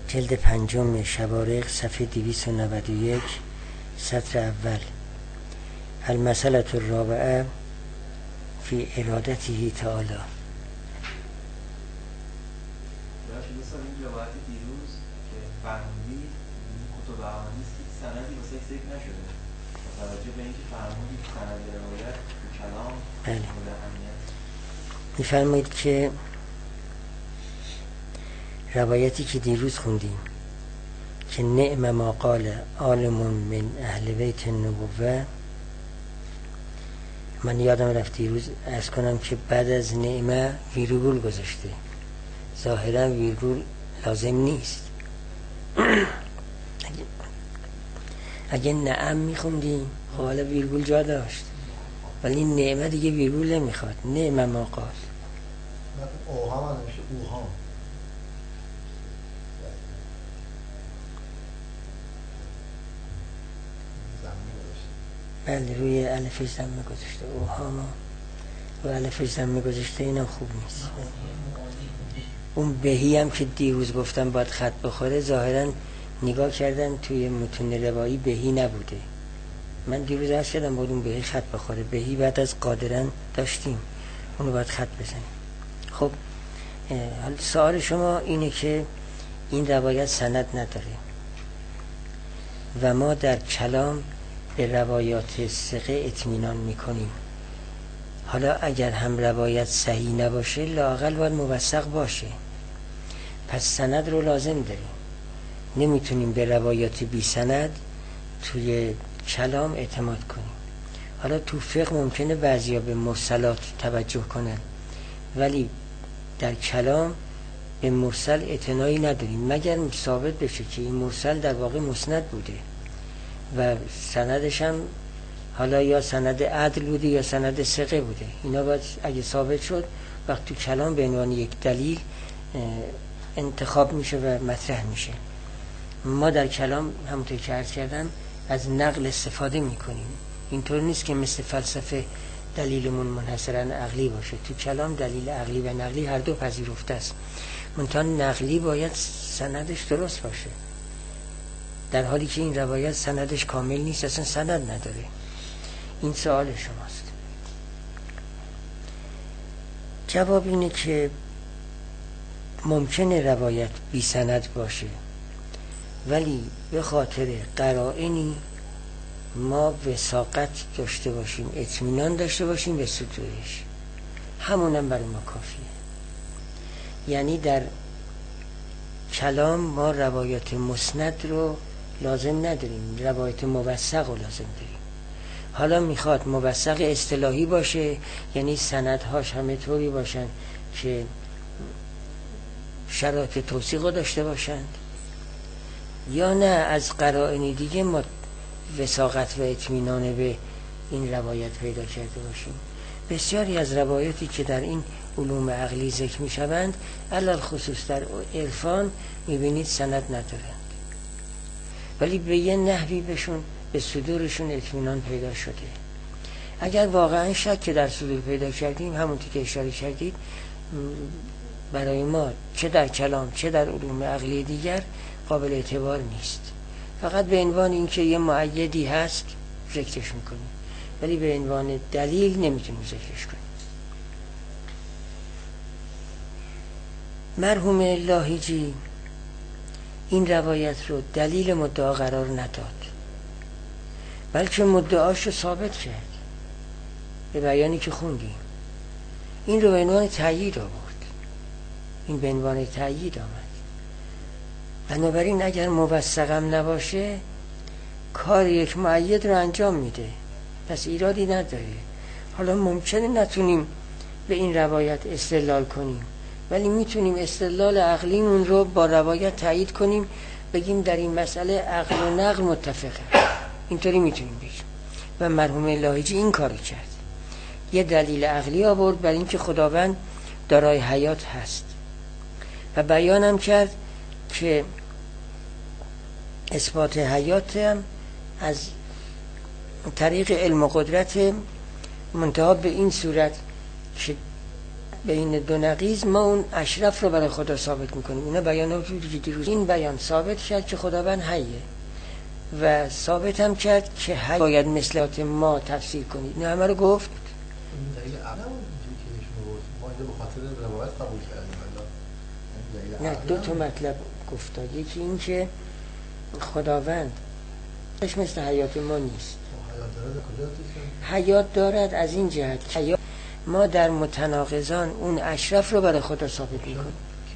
جلد 5 شوارق صفحه 291 سطر اول. المسألة الرابعه فی ارادته تعالی. مثلا این روایت دیروز که فرمودید کتب احادیث سندی واسه ذکر نشده، با توجه به اینکه فرمودید سند روایت تو کلام مورد اهمیت. میفرمایید که روایتی که دیروز خوندیم که نعم ما قال عالم من اهل بیت النبوه، من یادم رفت دیروز عرض کنم که بعد از نعمه ویرگول گذاشته. ظاهرا ویرگول لازم نیست. اگه نعم میخوندیم خب حالا ویرگول جا داشت، ولی نعمه دیگه ویرگول نمیخواد. نعم ما قال اوهام نمیشه اوهام. بله روی الفش ضمه گذاشته. اوهاما روی الفش ضمه گذاشته، اینم خوب نیست. اون بهی هم که دیروز گفتم باید خط بخوره، ظاهرا نگاه کردن توی متون روایی بهی نبوده. من دیروز عرض کردم باید اون بهی خط بخوره. بهی بعد از قادرن داشتیم، اونو باید خط بزنیم. خب حالا سوال شما اینه که این روایت سند نداره و ما در کلام به روایات ثقه اطمینان میکنیم. حالا اگر هم روایت صحیح نباشه لااقل باید موثق باشه، پس سند رو لازم داریم. نمیتونیم به روایات بی سند توی کلام اعتماد کنیم. حالا تو فقه ممکنه بعضیا به مرسلات توجه کنن، ولی در کلام به مرسل اعتنایی نداریم مگر ثابت بشه که این مرسل در واقع مسند بوده و سندش هم حالا یا سند عدل بوده یا سند ثقه بوده. اینا باید اگه ثابت شد وقت تو کلام به عنوان یک دلیل انتخاب میشه و مطرح میشه. ما در کلام همونطور که عرض کردم از نقل استفاده میکنیم. اینطور نیست که مثل فلسفه دلیلمون منحصراً عقلی باشه. تو کلام دلیل عقلی و نقلی هر دو پذیرفته است، منتها نقلی باید سندش درست باشه، در حالی که این روایت سندش کامل نیست، اصلا سند نداره. این سوال شماست. جواب اینه که ممکنه روایت بی سند باشه، ولی به خاطر قرائنی ما وثاقت داشته باشیم، اطمینان داشته باشیم به صدورش، همونم برای ما کافیه. یعنی در کلام ما روایت مسند رو لازم نداریم، روایت موثق رو لازم داریم. حالا میخواد موثق اصطلاحی باشه، یعنی سندهاش همه طوری باشن که شرایط توثیق رو داشته باشند، یا نه از قرائن دیگه ما وثاقت و اطمینان به این روایت پیدا کرده باشیم. بسیاری از روایاتی که در این علوم عقلی ذکر می شوند علل خصوص در عرفان می بینید سند ندارند، ولی به یه نحوی بهشون به صدورشون اطمینان پیدا شده. اگر واقعا شک در صدور پیدا کردیم، همونطور که اشاره کردید، برای ما چه در کلام چه در علوم عقلی دیگر قابل اعتبار نیست. فقط به عنوان اینکه یه مؤیدی هست ذکرش میکنیم، ولی به عنوان دلیل نمیتونیم ذکرش کنیم. مرحوم لاهیجی این روایت رو دلیل مدعا قرار نداد، بلکه مدعاش رو ثابت کرد به بیانی که خوندیم. این رو به عنوان تأیید آورد، این به عنوان تأیید آمد. بنابراین اگر موثقم نباشه کار یک مؤید رو انجام میده، پس ایرادی نداره. حالا ممکنه نتونیم به این روایت استدلال کنیم، ولی میتونیم استدلال عقلیمون رو با روایت تایید کنیم، بگیم در این مسئله عقل و نقل متفقه. اینطوری میتونیم بگیم و مرحوم لاهیجی این کارو کرد. یه دلیل عقلی آورد بر اینکه خداوند دارای حیات هست و بیانم کرد که اثبات حیات هم از طریق علم و قدرت، منتها به این صورت که بین دو نقیض ما اون اشرف رو برای خدا ثابت میکنیم. اینا بیاناتی که دیروز این بیان ثابت کرد که خداوند حیه و ثابت هم کرد که حی باید مثل ما تفسیر کنید. اینا همه رو گفت. ما اینجا به خاطر روایت قبول کردیم. نه، دو تا مطلب گفت. یکی این که خداوند مثل حیات ما نیست. حیات دارد از این جهت که ما در متناقضان اون اشرف رو برای خدا ثابت میکنیم.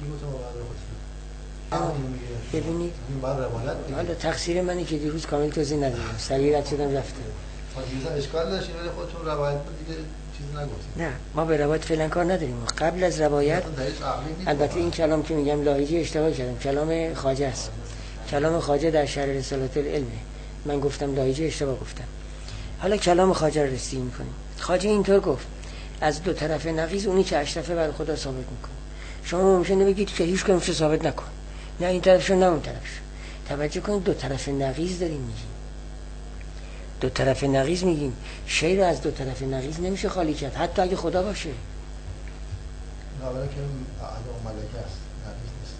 ببینید حالا تقصیر منی که دیروز کامل توضیح ندادم، سریع رد شدم رفتم. اشکال داشتین ولی خودتون روایت دیگه چیزی نگفتید. نه، ما به روایت فعلا کار نداریم. قبل از روایت البته این کلام که میگم لاهیجی اشتباه کردم، کلام خواجه است. کلام خواجه در شرح رسالت العلم. من گفتم لاهیجی، اشتباه گفتم. حالا کلام خواجه رو رسیدگی میکنیم. خواجه اینطور گفت از دو طرف نقیض اونی که اشرفه برای خدا ثابت میکنه. شما ممکنه بگید که هیچ کدومش ثابت نکن، نه این طرفشو نه اون طرفشو. توجه کنید دو طرف نقیض داریم میگیم. دو طرف نقیض میگیم. شی رو از دو طرف نقیض نمیشه خالی کرد، حتی اگه خدا باشه. نه ولی که اعلی ملکه است، نقیض نیست.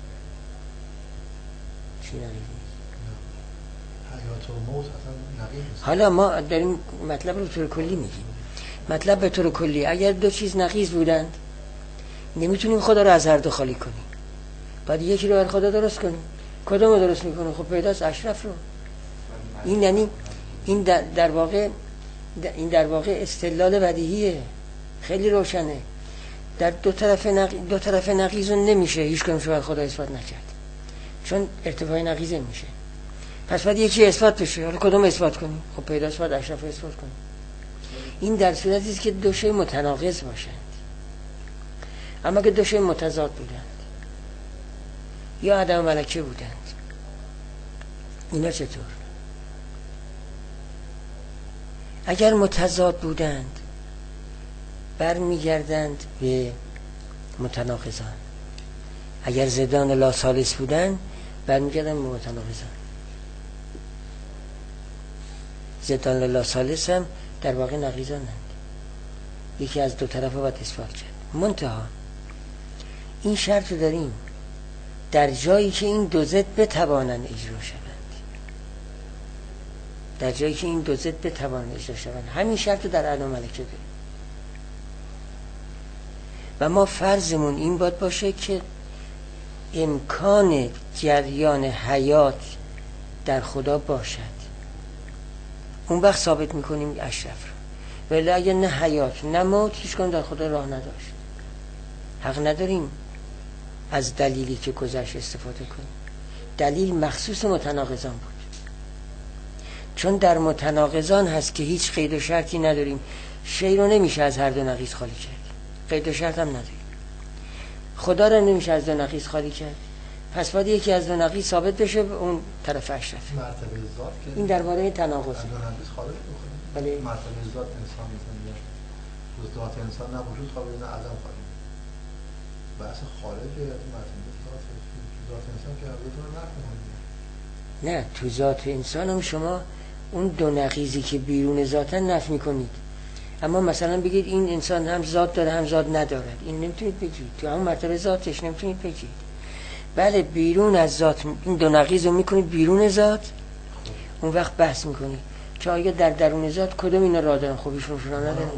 چی نقیض نیست؟ حیات و موت اصلا نقیض نیست. حالا ما داریم مطلب رو به طور کلی میگیم. مطلب به طور کلی اگر دو چیز نقیض بودند نمیتونیم خدا رو از هر دو خالی کنیم. باید یکی رو برای خدا درست کنیم. کدوم رو درست میکنیم؟ خب پیداست اشرف رو. این یعنی این در واقع استدلال بدیهیه، خیلی روشنه. در دو طرف نقیض نمیشه هیچ کدومش برای خدا اثبات نکرد، چون ارتفاع نقیضه میشه. پس باید یکی اثبات بشه. حالا کدوم اثبات کنیم؟ خب پیداست باید اشرف رو اثبات کنیم. این در صورتی است که دو شی متناقض باشند. اما که دو شی متضاد بودند یا عدم ملکه بودند، اینا چطور؟ اگر متضاد بودند برمیگردند به متناقضان. اگر ضدان لا ثالث بودند برمیگردند به متناقضان. ضدان لا ثالث هم در واقع نقیضانند. یکی از دو طرفه باید اثبات کرد. منتها این شرط رو داریم در جایی که این دو ضد بتوانند اجرا شوند. در جایی که این دو ضد بتوانند اجرا شوند. همین شرط رو در اعلی ملکه داریم. و ما فرضمون این باید باشه که امکان جریان حیات در خدا باشد. اون وقت ثابت میکنیم اشرف رو. ولی اگر نه حیات نه موت هیچ کدوم در خدا راه نداشت، حق نداریم از دلیلی که گذشت استفاده کنیم. دلیل مخصوص متناقضان بود، چون در متناقضان هست که هیچ قید و شرطی نداریم. شی رو نمیشه از هر دو نقیض خالی کرد، قید و شرط هم نداریم. خدا رو نمیشه از دو نقیض خالی کرد، پس باید یکی از دو نقیض ثابت بشه به اون طرف اشرف. مرتبه ذات که این درباره تناقض. ولی مرتبه ذات انسان میگه ذات انسان نه وجود قابل نه عدم قابل. بحث خارجه مرتبه ذات انسان که بدون نفی. نه، تو ذات انسان هم شما اون دو نقیضی که بیرون ذاتن نفی میکنید. اما مثلا بگید این انسان هم ذات داره هم ذات ندارد، این نمیتونید بگید. تو همون مرتبه ذاتش نمیتونید بگید. بله بیرون از ذات این دو نقیض رو میکنید بیرون ذات، اون وقت بحث میکنید که آیا در درون ذات کدوم اینا راه دارن؟ خب ایشون راه ندارن.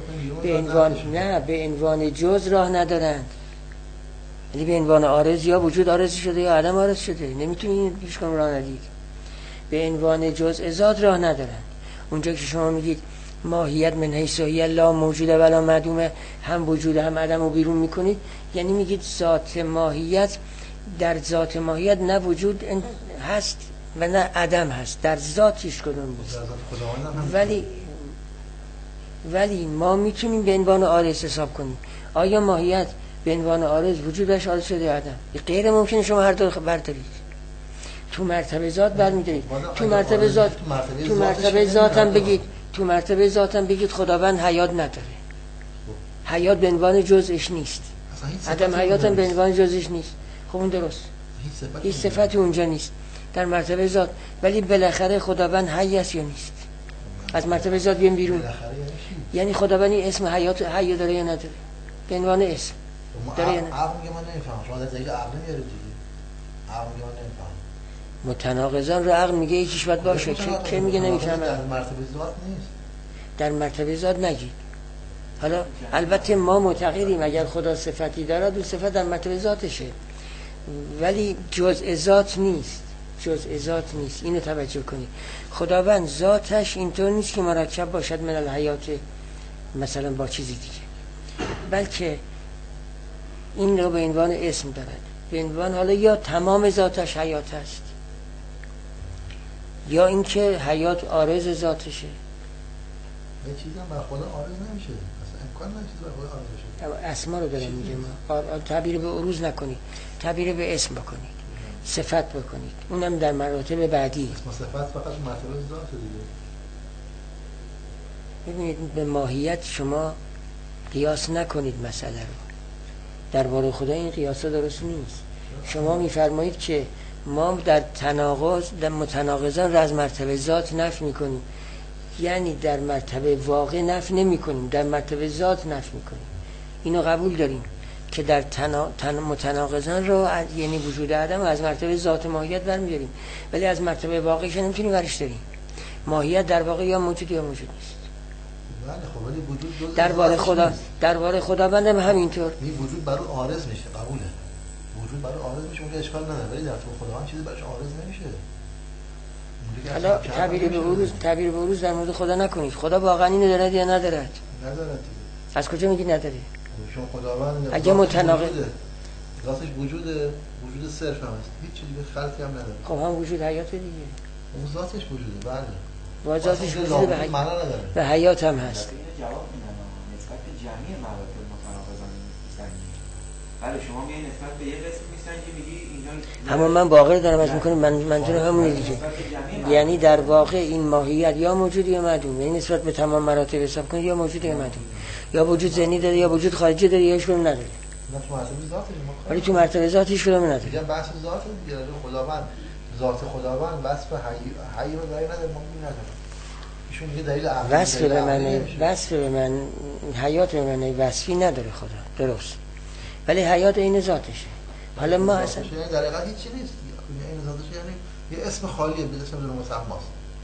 به عنوان جز راه ندارند، ولی به عنوان عارض یا وجود عارض شده یا عدم عارض شده، نمیتونید هیچ کدوم راه ندید. به عنوان جزء ذات راه ندارن. اونجا که شما میگید ماهیت من حیث هی لا موجوده ولا معدومه، هم وجود هم عدم رو بیرون میکنید، یعنی میگید ذات ماهیت در ذات ماهیت نه وجود هست و نه عدم هست، در ذات هیچ کدوم نیست. ولی ما میتونیم به عنوان عارض حساب کنیم. آیا ماهیت به عنوان عارض وجودش عارض شده یا عدم؟ غیر ممکنه شما هر دو بردارید. تو مرتبه ذات برمی‌دارید. تو مرتبه ذات هم بگید خداوند حیات نداره. حیات به عنوان جزءش نیست. عدم حیات هم به عنوان جزءش نیست. خب اون درست. هیچ صفتی اونجا نیست در مرتبه ذات، ولی بالاخره خداوند حی است یا نیست؟ از مرتبه ذات بیام بیرون. یعنی خداوند اسم حیات حی داره یا نداره؟ به عنوان اسم داره. عقل میگه من نمیفهمم، شما در دلیل عقل میارید دیگه. عقل میگه من نمیفهمم. متناقضان رو عقل میگه یکیش باید باشه، که میگه نمیفهمم. در مرتبه ذات نیست. در مرتبه ذات نگید. حالا البته ما معتقدیم اگر خدا صفتی دارد اون صفت در مرتبه ذاتشه، ولی جزء ذات نیست. جزء ذات نیست. اینو توجه کنید. خداوند ذاتش اینطور نیست که مرکب باشد من الحیات مثلا با چیزی دیگه، بلکه این رو به عنوان اسم دارد. به عنوان حالا یا تمام ذاتش حیات است، یا اینکه حیات عارض ذاتشه. یه چیزی هم بر خدا عارض نمیشه، اصلا امکان نداره بر خدا عارض بشه. اسما رو دارم میگم، تعبیر به عروض نکنید، تعبیر به اسم بکنید، صفت بکنید، اونم در مراتب بعدی. اسم صفت فقط مرتبه ذات دیگه. ببینید به ماهیت شما قیاس نکنید مسئله رو. درباره خدا این قیاسا درست نیست. شما میفرمایید که ما در متناقضان را از مرتبه ذات نفی میکنیم، یعنی در مرتبه واقع نفی نمیکنیم، در مرتبه ذات نفی میکنیم. اینو قبول داریم که در متناقضان رو یعنی وجود عدم از مرتبه ذات ماهیت برمیاریم، ولی از مرتبه واقعش نمیتونیم برش داریم. ماهیت در واقع یا موجود یا موجود نیست. بله خب ولی وجود درباره خداوند هم همینطور. این وجود برای عارض میشه، قبوله. وجود برای عارض میشه، اون اشکال نداره، ولی در تو خداوند چیزی براش عارض نمیشه. حالا تعبیر به عروض در مورد خدا نکنید. خدا واقعا اینو دارد یا ندارد؟ ندارد. از کجا میگی نداره؟ چون خداوند اگه متناقض ذاتش وجود صرف هم است، هیچ چیزی به خلقی هم نداره. خب هم وجود حیات دیگه. اون ذاتش وجوده. بله. با ذاتش وجود به حیات هم هست. جواب میدن نسبت به جمعی مراتب متناقضان نیستن. بله شما میگید نسبت به یه قسم میسنجی میگی اینجا، اما من باقی دارم از میکنم، منظور همونه دیگه. یعنی در واقع این ماهیت یا موجود یا معدوم، یعنی نسبت به تمام مراتب حساب کنید یا موجود یا معدوم، یا وجود ذهنی داره یا وجود خارجی داره یا هیچ کدوم نداره. ولی تو مرتبه ذات هیچ کدوم نداره. میگم بحث ذات دیگه، خداوند ذات خداوند وصف حی رو داره نداره، ما نداره. ایشون میگه دلیل عقلی وصف به من حیات به من وصفی نداره خدا، درست، ولی حیات این ذاتشه. حالا ما اصلا یعنی در حقیقت هیچی نیست، این ذاتش یعنی یه اسم خالیه، به اسم بدون مسماست.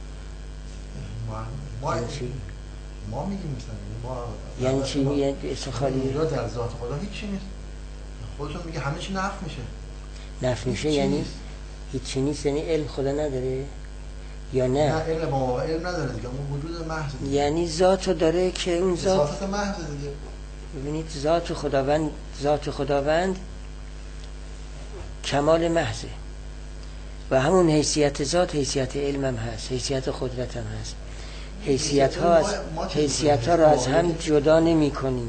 ما میگیم مثلا یعنی چی؟ یعنی اسم خالیه در ذات خدا هیچی نیست. خودتون میگه همه چی نفی میشه. نفی میشه یعنی هیچی نیست، یعنی علم خدا نداره یا نه؟ نه علم نداره دیگه، اون وجود محض دیگه. یعنی ذاتو داره که اون ذات محض دیگه. ببینید ذات خداوند کمال محضه و همون حیثیت ذات حیثیت علم هم هست، حیثیت قدرت هم هست. حیثیت ها رو از هم جدا نمی کنیم،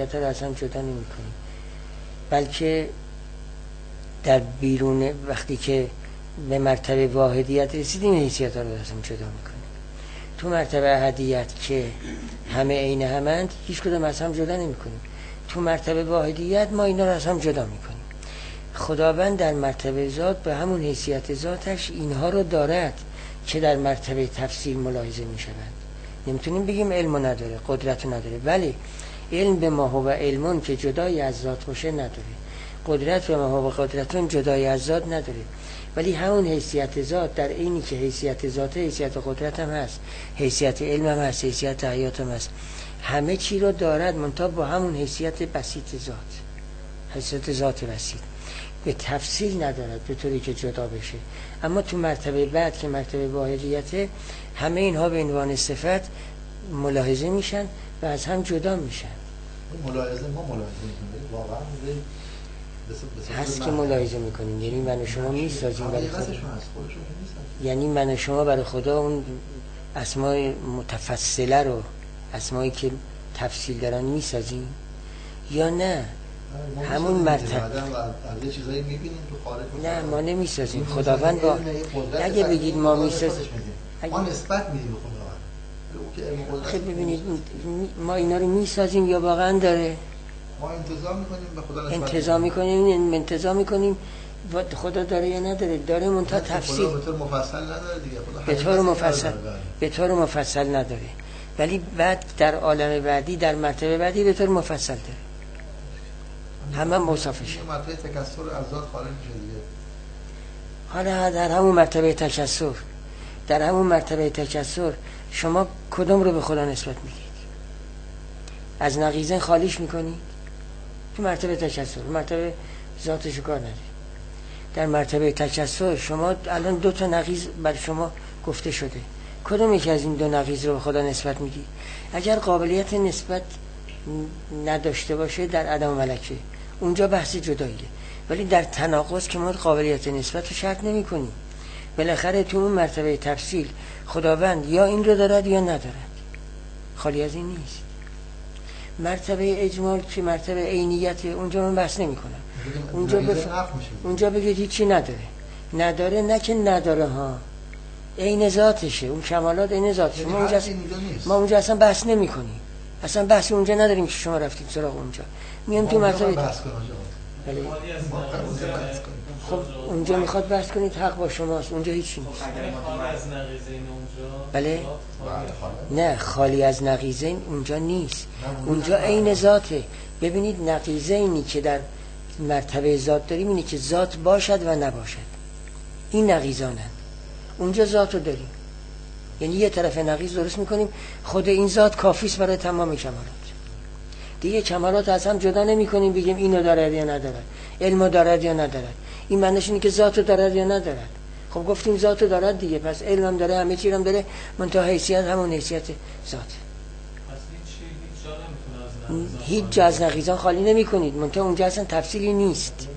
بلکه در بیرون وقتی که به مرتبه واحدیت رسیدیم حیثیت ها رو از هم جدا می کنیم. تو مرتبه احدیت که همه عین همند هیچ کدوم از هم جدا نمی کنیم. تو مرتبه واحدیت ما اینا رو از هم جدا می کنیم. خداوند در مرتبه ذات به همون حیثیت ذاتش اینها رو دارد که در مرتبه تفسیر ملاحظه می شود. نمیتونیم بگیم علم نداره، قدرت نداره، ولی علم به ما هو علمون که جدای از ذات باشه نداره، قدرت به ما هو قدرتون جدای از ذات نداره، ولی همون حیثیت ذات در اینی که حیثیت ذات حیثیت قدرت هم هست، حیثیت علم هم هست، حیثیت حیات هم هست، همه چی رو دارد منتها با همون حیثیت بسیط ذات، حیثیت ذات بسیط، به تفصیل ندارد به طوری که جدا بشه. اما تو مرتبه بعد که مرتبه واحدیته همه اینها به عنوان صفت ملاحظه میشن و از هم جدا میشن. ما ملاحظه میکنیم واقعا هست که ملاحظه میکنیم، یعنی من و شما میسازیم برای خدا، یعنی من و شما برای خدا اون اسماء متفصله رو، اسمایی که تفصیل دارن میسازیم یا نه؟ همون مرتبه چیزایی میبینیم تو خارج. نه ما نمیسازیم. خداوند با اگه بگید ما میسازیم، ما نسبت میدیم به خداوند. خب ببینید ما اینا رو میسازیم یا واقعا داره؟ ما انتظار میکنیم به خدا نسبت انتظار میکنیم خدا داره یا نداره؟ داره منتها تفصیل به طور مفصل نداره دیگه. به طور مفصل نداره، ولی بعد در عالم بعدی در مرتبه بعدی به طور مفصل داره. همه موصافشه. مرتبه تکثر از ذات خارج میشه دیگه. حالا در همون مرتبه تکثر شما کدوم رو به خدا نسبت میدید؟ از نقیضین خالیش میکنید تو مرتبه تکثر، مرتبه ذاتش کار نداره. در مرتبه تکثر شما الان 2 نقیض بر شما گفته شده، کدوم یکی از این 2 نقیض رو به خدا نسبت میدید؟ اگر قابلیت نسبت نداشته باشه در عدم ملکه اونجا بحث جداییه، ولی در تناقض که ما قابلیت نسبت رو شرط نمی کنیم. بالاخره تو اون مرتبه تفصیل خداوند یا این رو دارد یا ندارد، خالی از این نیست. مرتبه اجمال که مرتبه عینیت، اونجا من بحث نمی کنم. اونجا بگید هیچی نداره نه که نداره ها، عین ذاتشه، اون کمالات عین ذاتشه. ما اونجا اصلا بحث نمی کنیم، اصلا بحثی اونجا نداریم که شما رفتید سراغ اونجا. میام تو مرتبه خب اونجا میخواد بحث کنید، حق با شماست، اونجا هیچی نیست. بله نه، خالی از نقیضین اونجا نیست، اونجا عین ذاته. ببینید نقیضینی که در مرتبه ذات داریم اینه که ذات باشد و نباشد، این نقیضانن. اونجا ذات رو داریم، یعنی یه طرف نقیض درست میکنیم، خود این ذات کافیست برای تمام کمالات. دیگه کمالات از هم جدا نمی کنیم بگیم اینو دارد یا ندارد، علمو دارد یا ندارد. این معنیش اینه که ذاتو دارد یا ندارد. خب گفتیم ذاتو دارد دیگه، پس علمم داره، همه چی هم داره، منتها حیثیت همون حیثیت ذات. هیچ جا از نقیضان خالی نمی کنید، منتها اونجا اصلا تفصیلی نیست.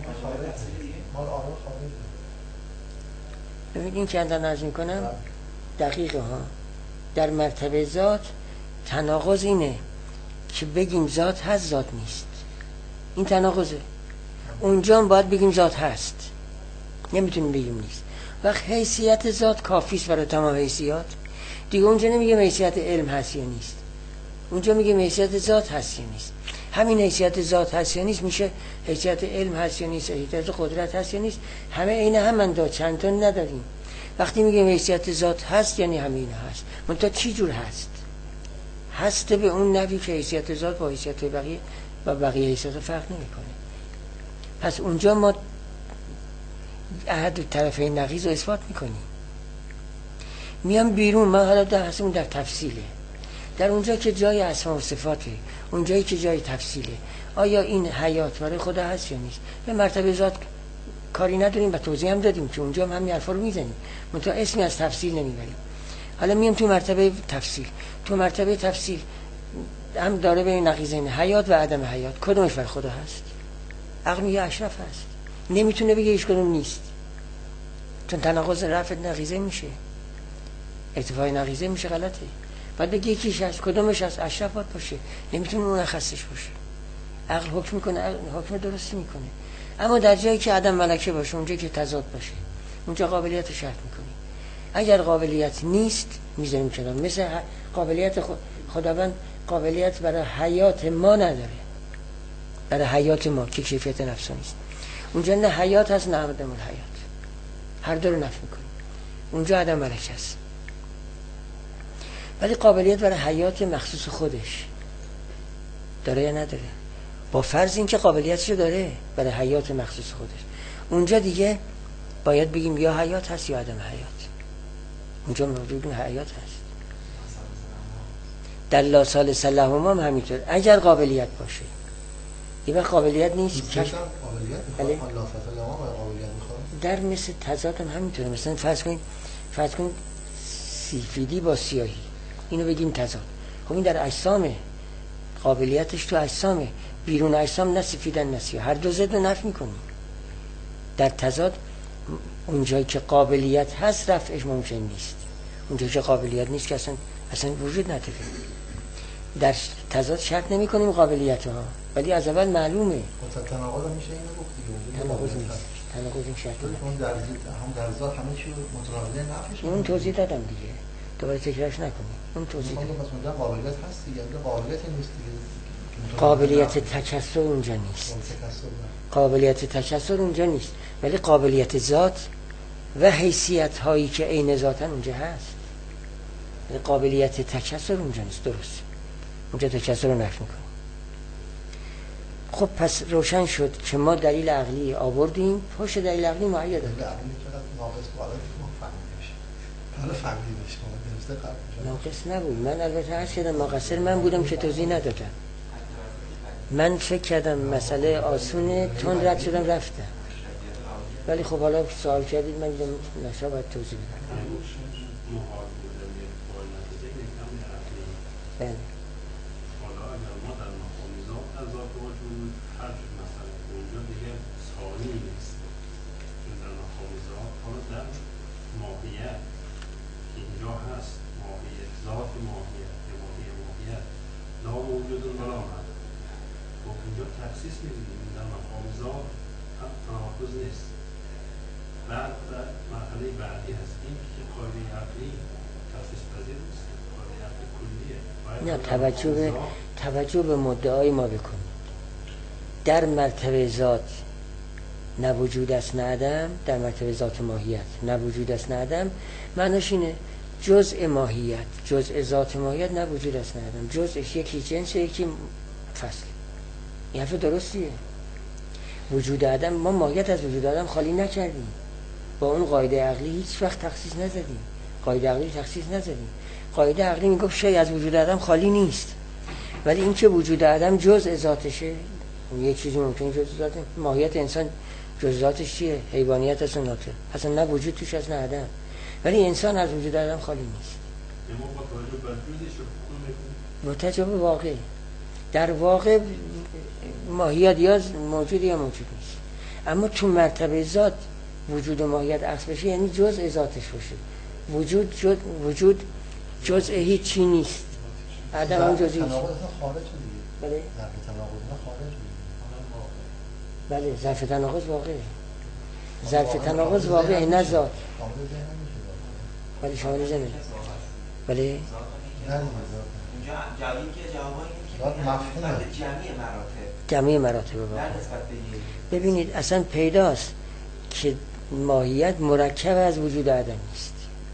ببینید این که اندر نظر میکنم دقیقه ها. در مرتبه ذات تناقض اینه که بگیم ذات هست ذات نیست، این تناقضه. اونجا هم باید بگیم ذات هست، نمیتونیم بگیم نیست. وقت حیثیت ذات کافیست برای تمام حیثیات دیگه، اونجا نمیگیم حیثیت علم هست یا نیست، اونجا میگیم حیثیت ذات هست یا نیست. همین حیثیت ذات هست یا نیست میشه حیثیت علم هست یا نیست، حیثیت قدرت هست یا نیست، همه عین هم دو چند تا نداریم. وقتی میگیم حیثیت ذات هست یعنی همه اینا هست، منتها چی جور هست؟ هست به اون نوعی که حیثیت ذات با حیثیت بقیه و بقیه حیثیت فرق نمیکنه. پس اونجا ما احد طرفین نقیض رو اثبات میکنیم. میام بیرون، ما حالا بحثمون در تفصیله، در اونجا که جای اسما و صفاته، اونجایی که جای تفصیله، آیا این حیات برای خدا هست یا نیست؟ به مرتبه ذات کاری نداریم و توضیح هم دادیم که اونجا هم همین حرفا رو میزنیم، منتها اسمی از تفصیل نمیبریم. حالا میام تو مرتبه تفصیل. تو مرتبه تفصیل هم داره بین نقیضین حیات و عدم حیات، کدومش بر خدا هست؟ عقل میگه اشرف هست، نمیتونه بگه هیچ کدوم نیست، چون تناقض رفع نقیضه میشه، ارتفاع نقیضه میشه، غلطه. بعد بگه یکیش هست، کدومش هست؟ اشرف باید باشه، نمیتونه منخصش باشه. عقل حکم میکنه، حکم درستی میکنه. اما در جایی که عدم ملکه باشه، اونجایی که تضاد باشه، اونجا قابلیت شرط میکنی. اگر قابلیت نیست میذاریم کنار، مثل قابلیت خداوند قابلیت برای حیات ما نداره، برای حیات ما که کیفیت نفسانی است، اونجا نه حیات هست نه عدم الحیات، هر دو رو نفی میکنیم، اونجا عدم ملکه است. ولی قابلیت برای حیات مخصوص خودش داره یا نداره؟ با فرض این که قابلیتشو داره برای حیات مخصوص خودش، اونجا دیگه باید بگیم یا حیات هست یا عدم حیات. اونجا موجود حیات هست. در لا ثالث لهما هم همینطور، اگر قابلیت باشه. این قابلیت نیست که قابلیت در مثل تضاد هم همینطوره. مثلا فرض کن سفیدی با سیاهی، اینو بگیم تضاد. خب این در اجسامه، قابلیتش تو اجسامه، بیرون اجسام نه سفیدن نه سیاه، هر دو ضد رو نفی میکنیم. در تضاد اونجایی که قابلیت هست رفعش ممکن نیست، اونجایی که قابلیت نیست که اصلا وجود نداره. در تضاد شرط نمی کنیم قابلیت ها، ولی از اول معلومه. تناقض میشه اینو گفت دیگه. تناقض نیست، تناقض این شرط نیست. اون در ذات همه چی متناقض نفیش. اون توضیح دادم دیگه، دوباره تکرارش نکنیم. اون توضیح دادم. مثلا قابلیت هست دیگه، قابلیت نیست دیگه. قابلیت تکثر اونجا نیست. قابلیت تکثر اونجا نیست، ولی قابلیت ذات و حیثیت هایی که عین ذاتن اونجا هست. ولی قابلیت تکثر اونجا نیست، درست. اونجا تکثر رو نفی میکنه. خب پس روشن شد که ما دلیل عقلی آوردیم، پشت دلیل عقلی معید داریم. ناقص نبود. من البته عرض کردم مقصر من بودم که توضیح ندادم. من فکر کردم مسئله آسونه، تون رد شدم رفتم. ولی خب حالا سوال کردید من دیدم نشا باید توضیح بدم. بله. موجود ولا عمل و اینجا تخصیص می‌دیم در مقام ذات هم تناقض نیست. بعد مرحله بعدی هست این که قاعده عقلی تخصیص پذیر نیست، قاعده عقلی کلیه. نه توجه به مدعای ما بکنید. در مرتبه ذات نه وجود است نه عدم، در مرتبه ذات ماهیت نه وجود است نه عدم، معناش اینه جزء ماهیت، جزء ذات ماهیت نه وجود است نه عدم، جزءش یکی جنس یکی فصل. این حرف درستیه. وجود عدم، ما ماهیت از وجود عدم خالی نکردیم، با اون قاعده عقلی هیچ وقت تخصیص نزدیم. قاعده عقلی تخصیص نزدیم. قاعده عقلی میگه شی از وجود عدم خالی نیست، ولی این که وجود عدم جزء ذاتشه، یک چیزی ممکنه جزء ذات ماهیت انسان جزء ذاتش چیه؟ حیوانیت است و ناطق، اصلا نه وجود توش از نه عدم، ولی انسان از وجود عدم خالی نیست. با توجه به واقع، در واقع ماهیت یا موجود یا موجود نیست، اما تو مرتبه ذات وجود و ماهیت عکس بشه یعنی جزء ذاتش باشه. وجود جزء هیچی نیست، عدم اون جزئی نیست. بله بله ظرف تناقض واقعه، ظرف تناقض واقعه نه ذات، ولی شامل زمین. بله اینجا جوابی که جوابایی که جمعی مراتب ببینید اصلا پیداست که ماهیت مرکب از وجود عدم نیست.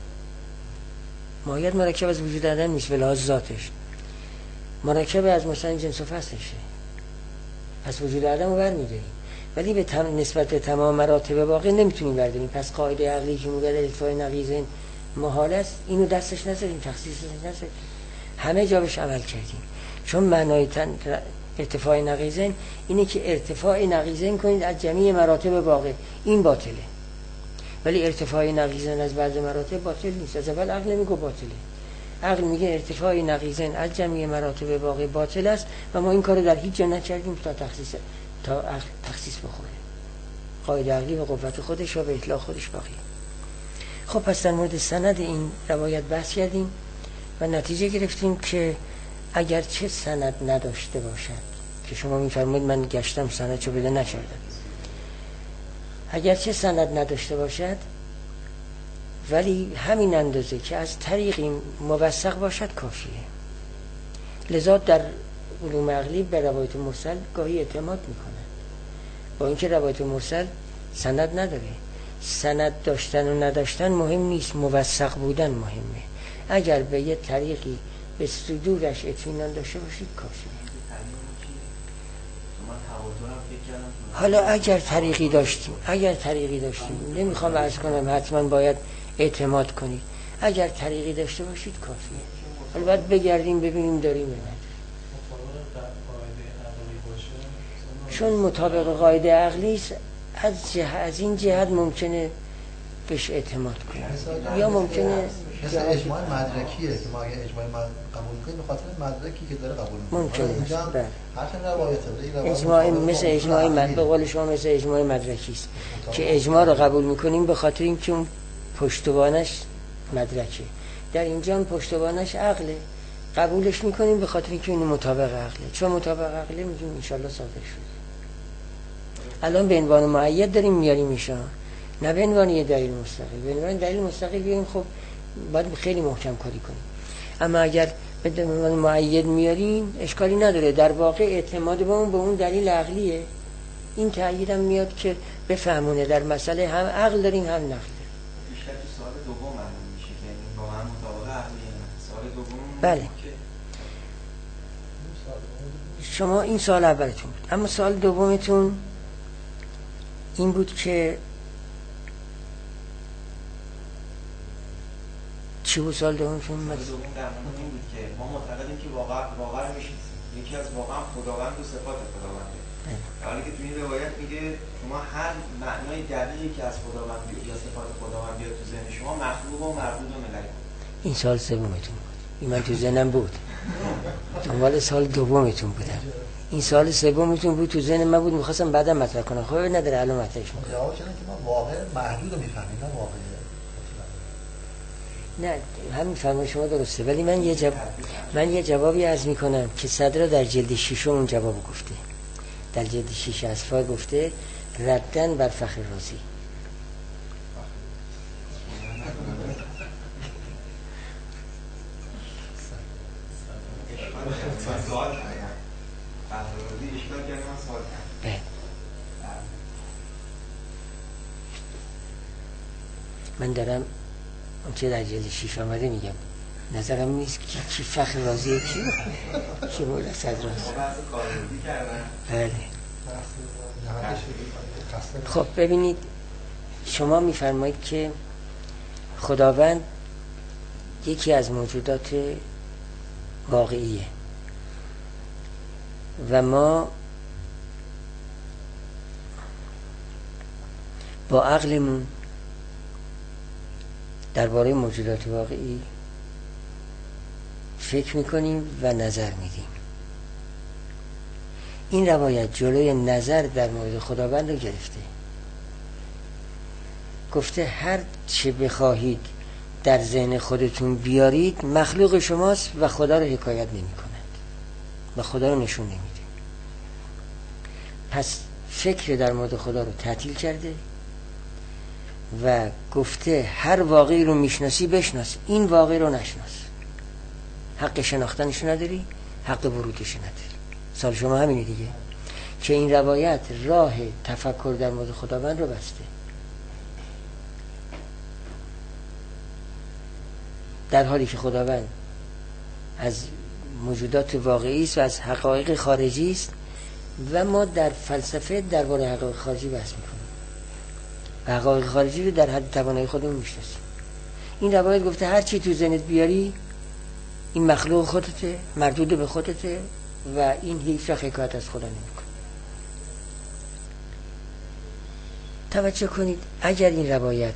ماهیت مرکب از وجود عدم نیست به لحاظ ذاتش، مرکب از مثلا جنس و فصلشه، پس وجود عدم رو برمی‌داریم، ولی به نسبت به تمام مراتب باقی نمیتونیم برداریم. پس قاعده عقلی که میگه التفاع نقیضین محال است، اینو دستش نذاریم، تخصیصش نذاریم، همه جا بهش عمل کردیم. چون معنای ارتفاع نقیضین اینه که ارتفاع نقیضین کنید از جمعی مراتب باقی، این باطله. ولی ارتفاع نقیضین از بعض مراتب باطل نیست. از اول عقل نمیگه باطله، عقل میگه ارتفاع نقیضین از جمعی مراتب باقی باطل است و ما این کارو در هیچ جا نکردیم تا عقل تخصیص بخوره. قاعده عقلی به قوت خودش و به اطلاق خودش باقی. خب پس در مورد سند این روایت بحث کردیم و نتیجه گرفتیم که اگر چه سند نداشته باشد، که شما میفرمایید من گشتم سندشو پیدا نکردم، اگر چه سند نداشته باشد ولی همین اندازه که از طریقی موثق باشد کافیه. لذا در علوم عقلی به روایت مرسل گاهی اعتماد میکنن، با اینکه روایت مرسل سند نداره. سند داشتن و نداشتن مهم نیست، موثق بودن مهمه. اگر به یه طریقی به صدورش اطمینان داشته باشید کافیه. حالا اگر طریقی داشتیم نمیخوام عرض کنم حتما باید اعتماد کنید، اگر طریقی داشته باشید کافیه. حالا باید بگردیم ببینیم داریم یا نداریم. چون مطابق قاعده عقلی از این جهت ممکنه بهش اعتماد کنیم، یا ممکنه مثل اجماع مدرکیه که ما اگه اجماع قبول کنیم به خاطر مدرکی که داره قبول می‌کنه ممکنه. هرچند روایت اجماع مثل اجماع به قول شما مثل اجماع مدرکی است که اجماع رو قبول می‌کنیم به خاطر اینکه اون پشتوانش مدرکه. در اینجا هم پشتوانش عقله، قبولش می‌کنیم به خاطر اینکه اون مطابق عقله. چون مطابق عقله میگیم ان شاءالله صادق شد. الان به عنوان معید داریم میاریم ایشان، نه به عنوان یه دلیل مستقل. به عنوان دلیل مستقل بیایم خب باید خیلی محکم کاری کنیم، اما اگر به عنوان معید میاریم اشکالی نداره. در واقع اعتماد به اون دلیل عقلیه. این تأییدم میاد که بفهمونه در مسئله هم عقل داریم هم نقل داریم. بیشتر تو سوال دوم معلوم میشه که با هم مطابق عقلیه. سوال دوم بله شما این سوال اولتون بود. اما سوال دومتون این بود که چی بود سوال دومتون؟ سوال دوم در مورد این بود که ما معتقدیم که واقع رو میشناسیم، یکی از واقعا خداوند و صفات خداونده، حالی که تو این روایت میگه شما هر معنای دقیقی که از خداوند یا صفات خداوند بیاد تو ذهن شما مخلوق و مردود و ملائکه. این سال سومتون بود. این من تو ذهنم بود. دنبال سال دومتون بودم. این سال سومتون بود تو ذهن من بود، می‌خواستم بعدا مطرح کنم. خب نداره الان مطرحش می‌کنم. جواب چنه که ما واقع محدود رو می‌فهمیم نه واقع. نه همین فرمای شما درسته، ولی من یه جوابی عرض می‌کنم که صدرا در جلد 6 اون جواب گفته. در جلد 6 اصفا گفته ردن بر فخر رازی. من دارم چه در جلد 6 آمده میگم، نظرم نیست کی فخر رازیه کی مولا صدراست. بله. خب ببینید شما میفرمایید که خداوند یکی از موجودات واقعیه و ما با عقلمون درباره موجودات واقعی فکر میکنیم و نظر میدیم. این روایت جلوی نظر در مورد خداوند رو گرفته. گفته هر چه بخواهید در ذهن خودتون بیارید مخلوق شماست و خدا رو حکایت نمی کند و خدا رو نشون نمیده. پس فکر در مورد خدا رو تعطیل کرده و گفته هر واقعی رو میشناسی بشناس، این واقعی رو نشناس. حق شناختنش نداری، حق ورودش نداری. سال شما همینه دیگه که این روایت راه تفکر در مورد خداوند رو بسته. در حالی که خداوند از موجودات واقعی است و از حقایق خارجی است و ما در فلسفه درباره حقایق خارجی بحث میکنیم و حقایق خارجی رو در حد توانایی خودمون میشناسیم. این روایت گفته هر چی تو ذهنت بیاری این مخلوق خودته، مردود به خودته و این هیچ حکایت از خدا نمیکنه. توجه کنید اگر این روایت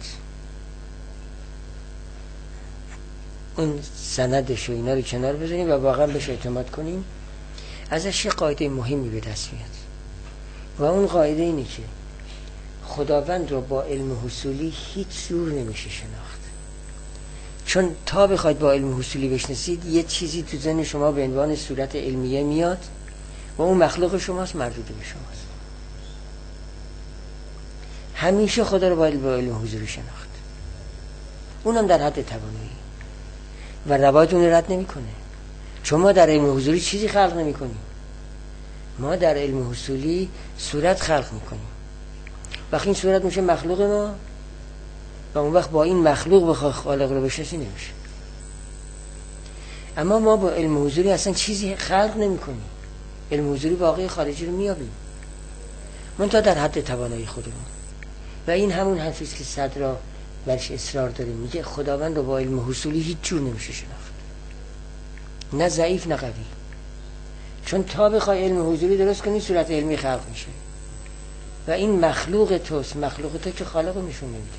اون سندش و اینا رو کنار بذاریم و واقعا بهش اعتماد کنیم، ازش یه قاعده مهمی به دست میاد و اون قاعده اینه که خداوند رو با علم حصولی هیچ جور نمیشه شناخت. چون تا بخواید با علم حصولی بشناسید یه چیزی تو ذهن شما به عنوان صورت علمیه میاد و اون مخلوق شماست، مردود به شماست. همیشه خدا رو باید با علم حضوری شناخت، اونم در حد توانایی و روایت اون رد نمی کنه. چون ما در علم حضوری چیزی خلق نمی کنیم، ما در علم حصولی صورت خلق می کنیم. وقتی این صورت میشه مخلوق ما و اون وقت با این مخلوق بخواه خالق رو بشناسی نمیشه. اما ما با علم حضوری اصلا چیزی خلق نمی کنیم، علم حضوری واقعی خارجی رو میابیم منتها در حد توانایی خودمون. و این همون حرفیست که صدرا برش اصرار داره، میگه خداوند رو با علم حصولی هیچ جور نمیشه شناخت، نه ضعیف نه قوی. چون تا بخوای علم حضوری درست کنی صورت علمی خلق میشه و این مخلوق توست، مخلوق تو که خالق رو نشون نمیده.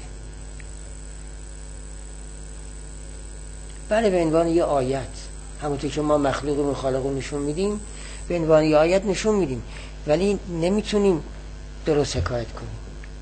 بله به عنوان یه آیت، همونطور که ما مخلوق و خالق رو نشون میدیم به عنوان یه آیت نشون میدیم، ولی نمیتونیم درست حکایت کنیم.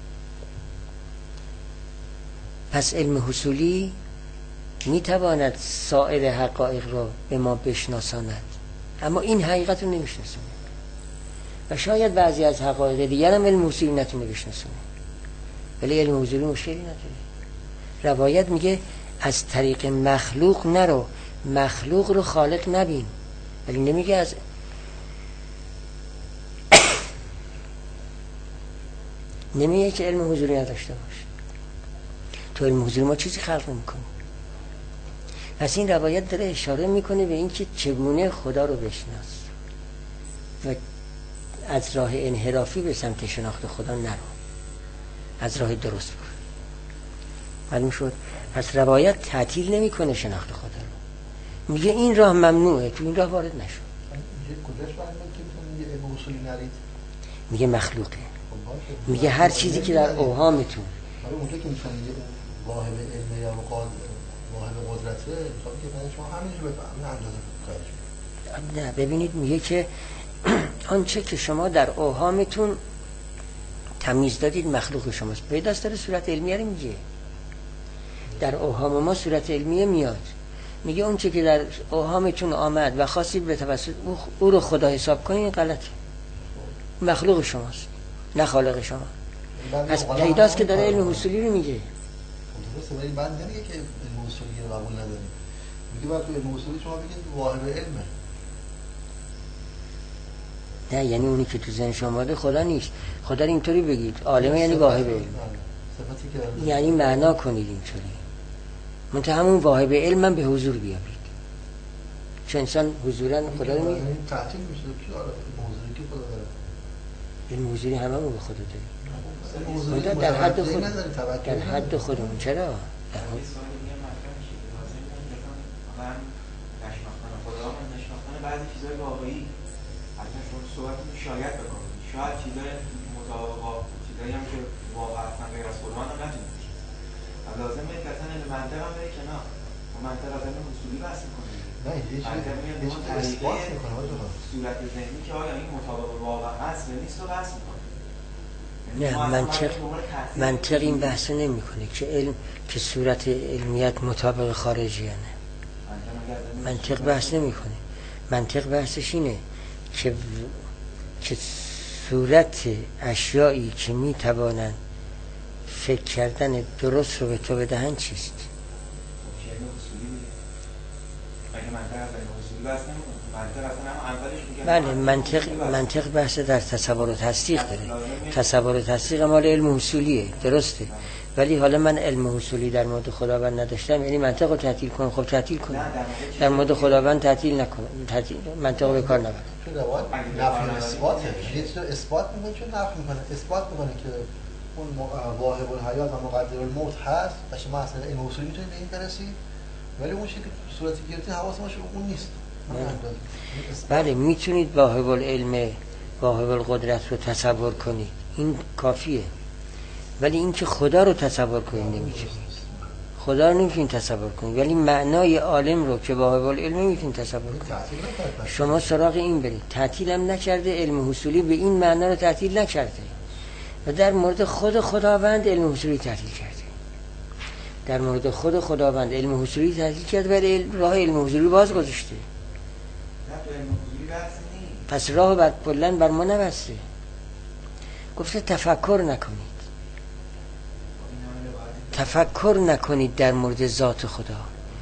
پس علم حصولی میتواند سایر حقایق را به ما بشناساند اما این حقیقت رو نمیشناسونه و شاید بعضی از حقایق دیگر هم علم حصولی نتونه بشناسونه، ولی علم حصولی مشکلی نداره. روایت میگه از طریق مخلوق نرو، مخلوق رو خالق نبین، ولی نمیگه از نمیگه که علم حضوری نداشته باش. تو علم حضوری ما چیزی خلق نمیکنه. پس این روایت داره اشاره میکنه به این که چگونه خدا رو بشناس. و از راه انحرافی به سمت شناخت خدا نرو، از راه درست برو. معلوم شد؟ پس روایت تعطیل نمیکنه شناخت خدا رو، میگه این راه ممنوعه، تو این راه وارد نشو. کجاش برمیاد که میتونی علم اصولی نرید؟ میگه مخلوقه، میگه هر چیزی که در اوهامتون اونجا که میتونی واهب علم یا واهب قدرته، میخواد که برای شما همینجور بفهمین اندازه کارش. نه ببینید، میگه که آنچه که شما در اوهامتون تمیز دادید مخلوق شماست. پیداست داره صورت علمیه رو میگه، در اوهام ما صورت علمیه میاد. میگه اونچه که در اوهامتون آمد و خواستید به توسط او رو خدا حساب کنید، این غلطه، مخلوق شماست نه خالق شما. پس پیداست که داره علم اصولی رو میگه. درسته، ولی بعد نمیگه که علم اصولی رو قبول نداریم، میگه بعد تو علم اصولی شما بگید واهب علمه. نه یعنی اونی که تو ذهن شما ده خدا نیست. خدا رو اینطوری بگید عالمه یعنی واهب علم، یعنی معنا کنید اینطوری. منتها همون واهب علم هم به حضور بیابید، چون انسان حضورا خدا رو میگه. تعطیل میشه که حضوری که خدا داره، این حضوری هممون به خدا داریم. در حد خود، در حد خودمون. چرا؟ بعضی چیزای واقعی اصلا شما صحبت شاید بکنید، شاید چیزای مطابق چیزایی هم که واقعا اصلا غیر از خدا هم نتونید. لازمه که اصلا منطق هم بره کنار، منطق از علم اصولی بحث میکنید. نه یه چیزی اثبات میکنه صورت ذهنی که آیا این مطابق واقع هست یا نیست رو بحث میکنه. نه منطق این بحث نمیکنه که علم که صورت علمیت مطابق خارجیه. نه منطق بحث نمیکنه. منطق بحثش اینه که صورت اشیایی که میتوانند فکر کردن درست رو به تو بدهن چیست. بله منطق بحث در تصور و تصدیق داره. تصور و تصدیق مال علم اصولیه، درسته، ولی حالا من علم اصولی در مورد خداوند نداشتم، یعنی منطق رو تعطیل کنم. خب تعطیل کنم، در مورد خداوند تعطیل نکنم، منطق رو به کار نبرم. چون روایت نفی اثباته، یه چیز رو اثبات میکنه چون نفی میکنه. اثبات میکنه که اون واهب الحیات و مقدر الموت هست و شما اصلا علم اصولی میتونید به این برسید، ولی اون چیزی که صورتی گرفتین حواس ما اون نیست. بله میتونید واهب العلم واهب القدرت رو تصور کنید، این کافیه، ولی این که خدا رو تصور کنید نمیتونید. خدا رو نمیتونید تصور کنید، ولی معنای عالم رو که واهب العلم میتونید تصور کنید. شما سراغ این برید. تعطیل هم نکرده، علم حصولی به این معنا رو تعطیل نکرده و در مورد خود خداوند علم حصولی تعطیل کرده. در مورد خود خداوند علم حصولی تعطیل کرده ولی راه علم حصولی باز گذاشته. پس راه بر کلاً بر ما نبسته. گفته تفکر نکنید، تفکر نکنید در مورد ذات خدا. یعنی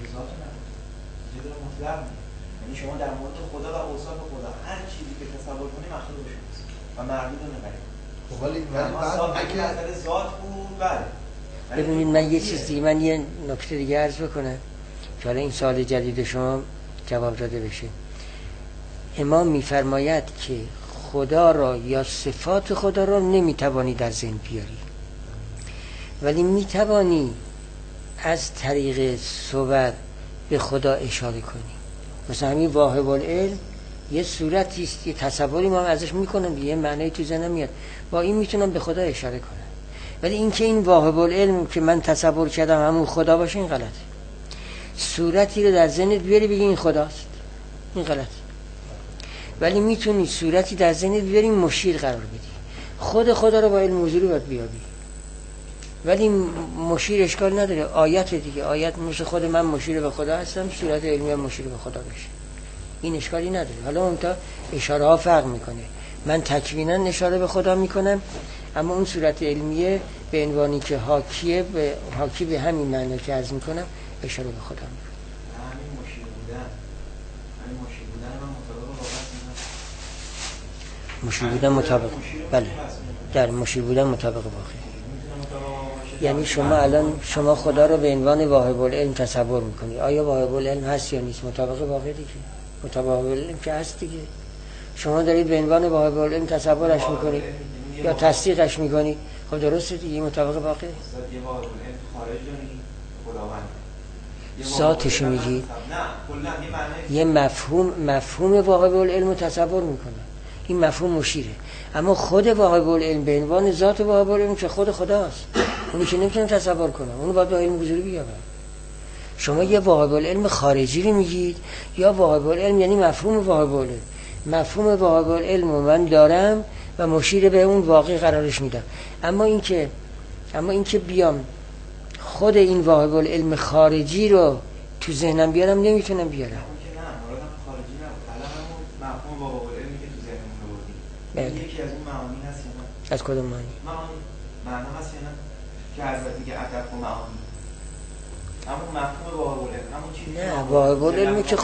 شما در مورد خدا و اوصاف خدا هر چیزی که تصور کنید مخلوق شماست و مردود نبرید. ولی بعد که مسئله ذات بود. بله ببینید من یه چیز دیگه، من یه نکته دیگه عرض بکنم که حالا این سال جدید شما جواب داده بشه. امام میفرماید که خدا را یا صفات خدا را نمیتوانی در ذهن بیاری، ولی میتوانی از طریق صور به خدا اشاره کنی. مثلا همین واهب العلم یه صورتی است، یه تصوری ما ازش میکنم، یه معنی تو ذهنم میاد، با این میتونم به خدا اشاره کنم. ولی اینکه این واهب العلم که من تصور کردم همون خدا باشه، این غلطه. صورتی رو در ذهنت بیاری بگی این خداست، این غلطه. ولی میتونی صورتی در ذهنت بیاری مشیر قرار بدی. خود خدا رو با علم حضوری باید بیابی، ولی مشیر اشکال نداره. آیت دیگه، آیت مثل خود من مشیر به خدا هستم، صورت علمی هم مشیر به خدا بشه، این اشکالی نداره. حالا اون تا اشاره ها فرق میکنه. من تکوینا اشاره به خدا میکنم، اما اون صورت علمیه به عنوانی که حاکی به همین معنی که عرض میکنم اشاره به خدا میکنم. همین مشیر بودن من مشیر بودن مطابق، بله در مشیر بودن مطابق واقع. یعنی شما خدا رو به عنوان واهب العلم تصور میکنی. آیا واهب العلم هست یا نیست؟ مطابق واقع دیگه، مطابق العلم که هست دیگه. شما دارید به عنوان واهب العلم تصورش میکنید یا تصدیقش میکنید. خب درسته دیگه، مطابق واقع. یه واهب العلم خارج داریم خداوند ذاتش میگید؟ نه کلا یه مفهوم واهب العلم رو تصور میکنه، این مفهوم مشیره. اما خود واهب العلم به عنوان ذات واهب العلم که خود خداست، اونی که نمیتونم تصور کنم، اونو باید با علم حضوری بیابم. شما یه واهب العلم خارجی رو میگید یا واهب العلم یعنی مفهوم واهب العلم. مفهوم واهب العلم رو من دارم و مشیر به اون واقع قرارش میدم. اما اینکه بیام خود این واهب العلم خارجی رو تو ذهنم بیارم نمیتونم بیارم. نه مرادم خارجی نبود، الان همون مفهوم واهب العلمی که تو ذهنمون آوردیم یکی از اون معانی هست یا نه؟ از کدوم معانی؟ معنا هست یا نه؟ که حضرت دیگه ادب و معانی همون مفهوم واهب العلم همون چیزی نه، واهب العلمی که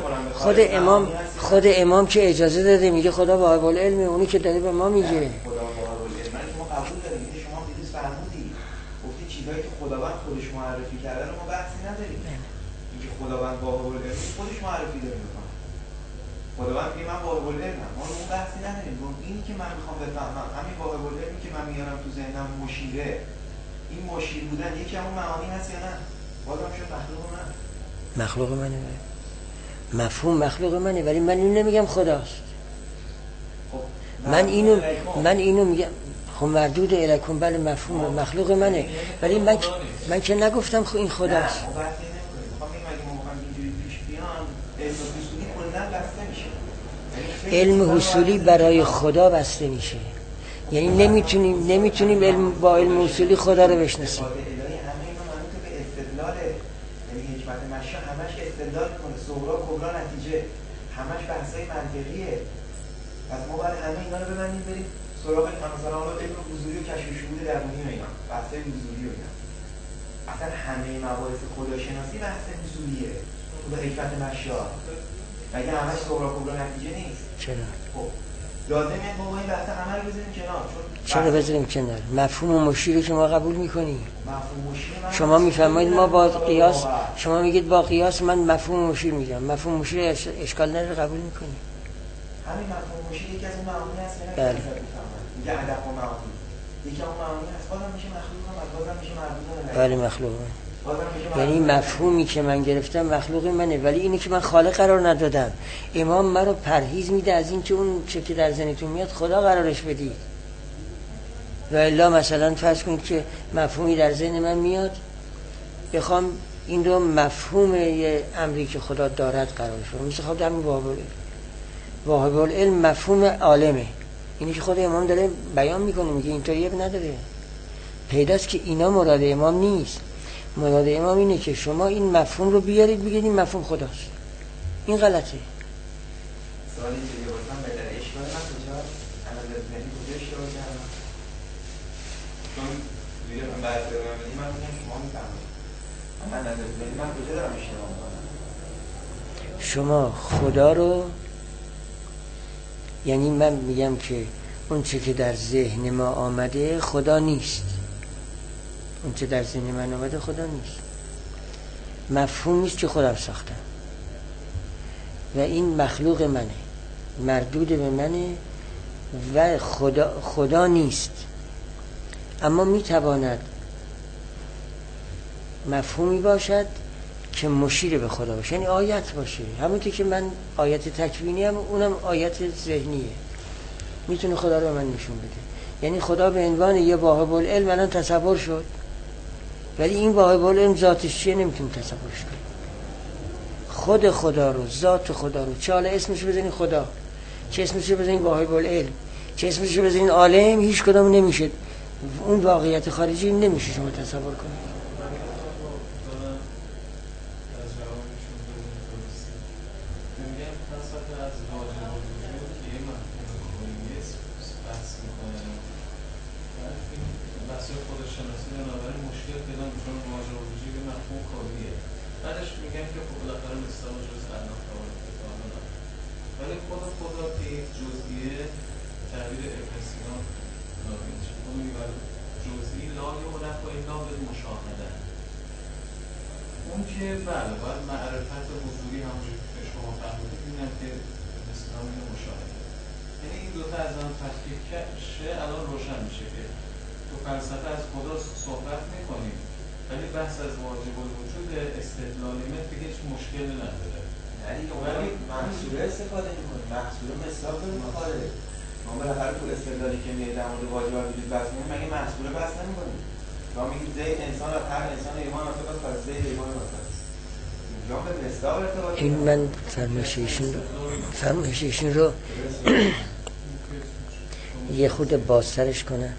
خود امام که اجازه داده میگه خدا واهب العلمه، اونی که داره به ما میگه خدا واهب العلم ما قبول داریم. شما دیروز فرمودید گفتی چیزایی که خداوند خودش معرفی کرده رو ما بحثی نداریم. اینکه خداوند واهب العلم خودش معرفی داره میکنه، خداوند میگه من واهب العلمم، ما اون بحثی نداریم. اینی که من میخوام بفهمم همین واهب العلمی که من میارم تو ذهنم مشیره، این مشیر بودن یکی همون معانی هست یا نه؟ بازم شد مخلوق من، مخلوق منه، مفهوم مخلوق منه، ولی من اینو نمیگم خداست. خب من اینو میگم خب مردود الیکم، بله مفهوم مخلوق منه، ولی من که نگفتم این خداست. علم حصولی برای خدا بسته میشه، یعنی نمیتونیم با علم حصولی خدا رو بشناسیم. همش استدلال کنه، صغرا کبرا نتیجه، همش بحثای منطقیه. پس ما باید همه اینا رو ببندیم بریم سراغ مثلا علم حضوری و کشف شهود درونی و اینا، بحثای حضوری و اینا. اصلا همه مباحث خداشناسی بحث حضوریه به حکمت مشیا، مگه همش صغرا کبرا نتیجه نیست؟ چرا؟ خب لازمه ما این بحث همه رو بذاریم کنار. چرا بذاریم کنار؟ مفهوم مشیر که ما قبول میکنیم. مفهوم مشیر شما میفرمایید ما با قیاس، شما میگید با قیاس من مفهوم مشیر میگم، مفهوم مشیر اشکال نداره قبول میکنیم. همین مفهوم مشیر یکی از اون معانی هست که بله میگه ادب و معانی یکی از اون معانی هست، بازم میشه مخلوق هم، بازم میشه مردود. بله مخلوقه، یعنی مفهومی که من گرفتم مخلوق منه، ولی اینی که من خالق قرار ندادم. امام مرا پرهیز میده از این که اون چه که در ذهنتون میاد خدا قرارش بدید. و الا مثلا فرض کنید که مفهومی در ذهن من میاد، بخوام این رو مفهوم یه امری که خدا دارد قرارش بدم، مثل خود همین واهب العلم مفهوم عالمه، اینی که خود امام داره بیان میکنه، میگه اینطوری نداره. پیداست که اینا مراد امام نیست. مراد امام اینه که شما این مفهوم رو بیارید بگید این مفهوم خداست. این غلطه. سوالی که گفتم به در اشکال من کجا انا ذهنی کجا اشتباه کردم؟ چون دیگه من بعد من میگم شما میفهمید انا ذهنی من کجا دارم اشتباه میکنم؟ شما خدا رو، یعنی من میگم که اون چه که در ذهن ما آمده خدا نیست، اون چه در ذهن من آمده خدا نیست، مفهوم نیست که خودم ساختم و این مخلوق منه، مردود به منه و خدا نیست. اما میتواند مفهومی باشد که مشیر به خدا باشه، یعنی آیت باشه، همونطور که من آیت تکوینی هم اونم آیت ذهنیه، میتونه خدا رو به من نشون بده. یعنی خدا به عنوان یه واهب العلم الان تصور شد، ولی این واهب العلم ذاتش چیه نمیتونیم تصورش کنیم. خود خدا رو، ذات خدا رو، چه حالا اسمش بزنین خدا، چه اسمش بزنین واهب العلم، چه اسمش بزنین عالم، هیچ کدوم نمیشه. اون واقعیت خارجی نمیشه شما تصور کنید. بله باید معرفت حضوری همونجور که شما فهمیدید اینم که اسلام اینو مشاهده یعنی این دوتا از آن تفکیک شه الان روشن میشه که تو فلسفه از خدا صحبت میکنیم ولی بحث از واجب الوجود استدلالی دیگه هیچ مشکلی نداره. یعنی که ولی محصوله استفاده میکنیم، محصوله مثال میخواره. ما بالاخره تو استدلالی که میاد در مورد واجب الوجود بحث میکنیم مگه محصوله بحث نمیکنیم؟ ما میگیم زید انسان و هر انسان ایمان واسه پس زید ایمان واسه این من فرمایششون رو یه خود بازترش کنم.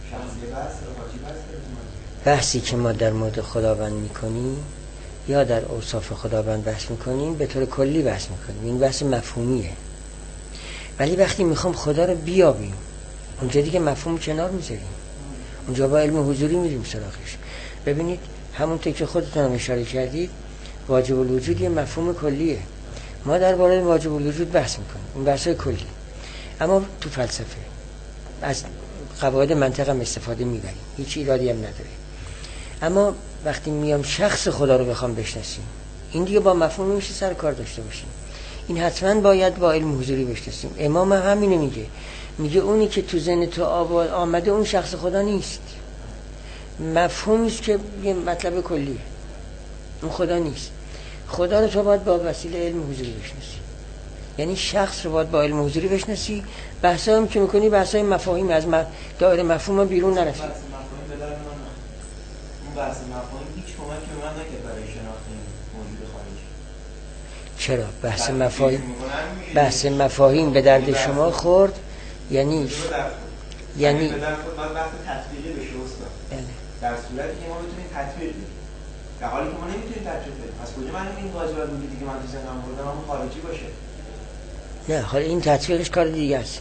بحثی که ما در مورد خداوند میکنیم یا در اوصاف خداوند بحث میکنیم به طور کلی بحث میکنیم، این بحث مفهومیه. ولی وقتی میخوام خدا رو بیابیم اونجا دیگه مفهوم کنار میذاریم، اونجا با علم حضوری میریم سراغش. ببینید همونطور که خودتون هم اشاره کردید واجب الوجود یه مفهوم کلیه. ما درباره واجب الوجود بحث میکنیم، این بحثای کلی. اما تو فلسفه از قواعد منطق هم استفاده میبریم، هیچ ایرادی هم نداره. اما وقتی میام شخص خدا رو بخوام بشناسیم این دیگه با مفهوم میشه سر کار داشته باشیم. این حتما باید با علم حضوری بشناسیم. امام همینو میگه اونی که تو ذهن تو آمده اون شخص خدا نیست. مفهومی است که یه مطلب کلیه، اون خدا نیست. خدا رو تو باید با وسیله علم حضوری بشناسی، یعنی شخص رو باید با علم حضوری بشناسی. بحثایی هم که میکنی بحثای مفاهیم از دایره مفهوم بیرون نرفت. اون بحث مفاهیم هیچ کمکی به من نکرد برای شناخت موجود خارجی. چرا بحث مفاهیم به درد شما خورد؟ یعنی به درد خود باید بحث تطبیقی بشه استاد. در صورتی که ما بتونیم تطبیق بدیم، در حالی که ما نمیتونیم تطبیق بدیم از کجا من این واجب الوجودی که من تو ذهنم بردم اون خارجی باشه؟ نه حالا این تطبیقش کار دیگه است.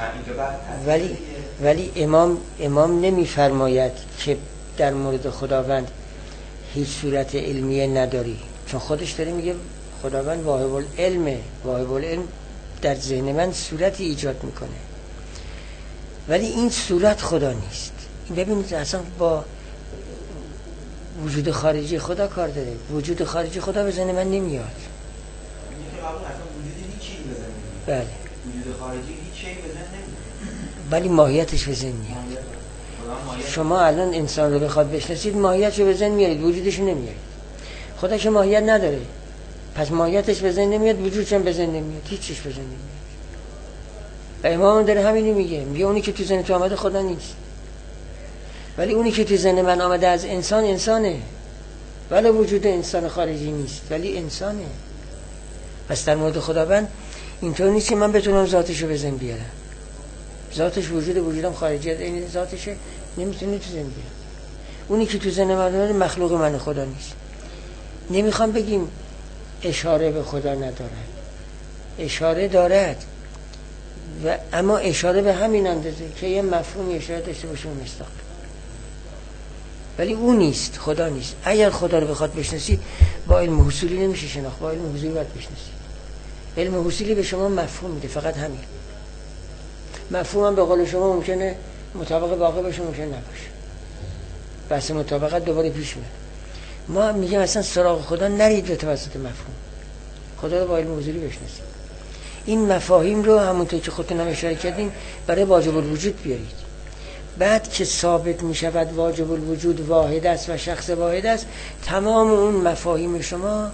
ولی امام نمیفرماید که در مورد خداوند هیچ صورت علمیه نداری، چون خودش داره میگه خداوند واهب العلمه. واهب العلم در ذهن من صورتی ایجاد میکنه ولی این صورت خدا نیست. ببینید اصلا با وجود خارجی خدا کار داره. وجود خارجی خدا به ذهن من نمیاد. بله وجود خارجی هیچ چیزی به ذهن نمیاد ولی ماهیتش به ذهن میاد. شما الان انسان رو بخواد بشناسید ماهیتش رو به ذهن میارید، وجودش رو نمیارید. خدا که ماهیت نداره پس ماهیتش به ذهن نمیاد، وجودش هم به ذهن نمیاد، هیچیش به ذهن نمیاد. و امام داره همینو میگه اونی که تو ذهن تو آمده خدا نیست، ولی اونی که تو ذهن من آمده از انسان انسانه، ولی وجود انسان خارجی نیست ولی انسانه. پس در مورد خداوند اینطور نیست که من بتونم ذاتشو به ذهن بیارم. ذاتش وجودم خارجیه، این ذاتشه نمیتونه تو ذهن بیارم. اونی که تو ذهن من آمده مخلوق من خدا نیست. نمیخوام بگیم اشاره به خدا ندارد، اشاره دارد و اما اشاره به همین اندازه که یه مفهوم اشاره داشته باشه و مستقل، ولی اون نیست، خدا نیست. اگر خدا رو بخواد بشناسی با علم حصولی نمیشه شناخت، با علم حضوری باید بشناسی. علم حصولی به شما مفهوم میده، فقط همین. مفهوم هم به قول شما ممکنه مطابق واقع باشه، ممکنه نباشه. بحث مطابقت دوباره پیش میاد. ما میگیم اصلا سراغ خدا نرید به توسط مفهوم، خدا رو با علم حضوری بشناسید. این مفاهیم رو همونطور که خودتون هم اشاره کردین برای واجب الوجود بیارید. بعد که ثابت می شود واجب الوجود واحد است و شخص واحد است، تمام اون مفاهیم شما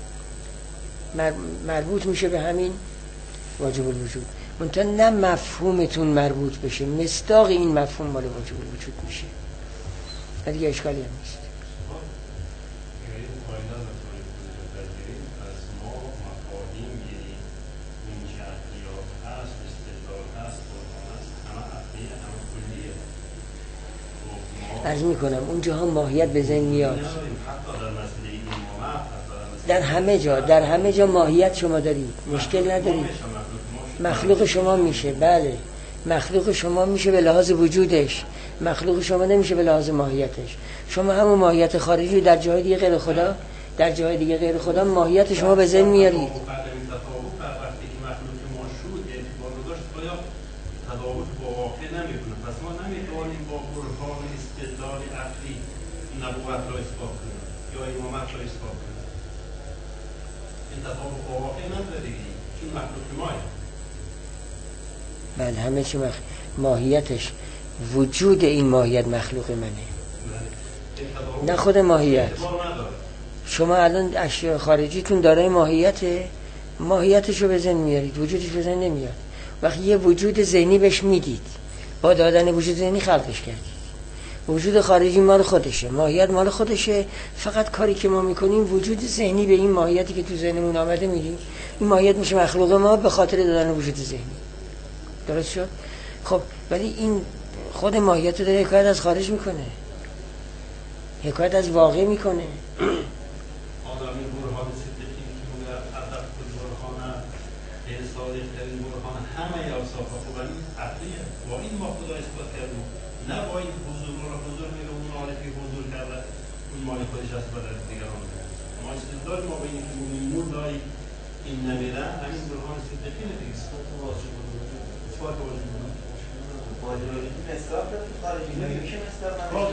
مربوط میشه به همین واجب الوجود. منتها نه مفهومتون مربوط بشه، مصداق این مفهوم مال واجب الوجود میشه و دیگه اشکالی هم نیست. عرض میکنم اونجاها ماهیت به ذهن میاد. در همه جا ماهیت شما دارید، مشکل ندارید. مخلوق شما میشه، بله مخلوق شما میشه به لحاظ وجودش، مخلوق شما نمیشه به لحاظ ماهیتش. شما همون ماهیت خارجی در جای دیگه غیر خدا، در جای دیگه غیر خدا ماهیت شما به ذهن میارید. نبوت را اثبات کنیم یا امامت را اثبات کنیم. این تفاوت با واقع نداره دیگه، چون مخلوق ماه. بله همه چی ماهیتش، وجود این ماهیت مخلوق منه، نه خود ماهیت. شما الان اشیاء خارجیتون دارای ماهیتشو به ذهن میارید، وجودش به ذهن نمیاد. وقتی یه وجود ذهنی بهش میدید، با دادن وجود ذهنی خلقش کردید. وجود خارجی مال خودشه، ماهیت مال خودشه، فقط کاری که ما میکنیم وجود ذهنی به این ماهیتی که تو ذهنمون آمده میدیم. این ماهیت میشه مخلوق ما به خاطر دادن وجود ذهنی. درست شد؟ خب ولی این خود ماهیت رو داره حکایت از خارج میکنه، حکایت از واقع میکنه. آدمی برهان صدقی که مونه عدد برهانه این صادق ترین برهانه همه اوصاف خوبانی عقلیه. با این ما خدا اثبات کردیم، نه با این حضور میره اون عارفی حضور کرده اون مال خودش از بدن دیگران. ما استدلال ما به این که نور داری این نمیره همین برهان صدقی دیگه. اثبات واجب بود. واجب مصداق تو خارجی نمیشه مصداق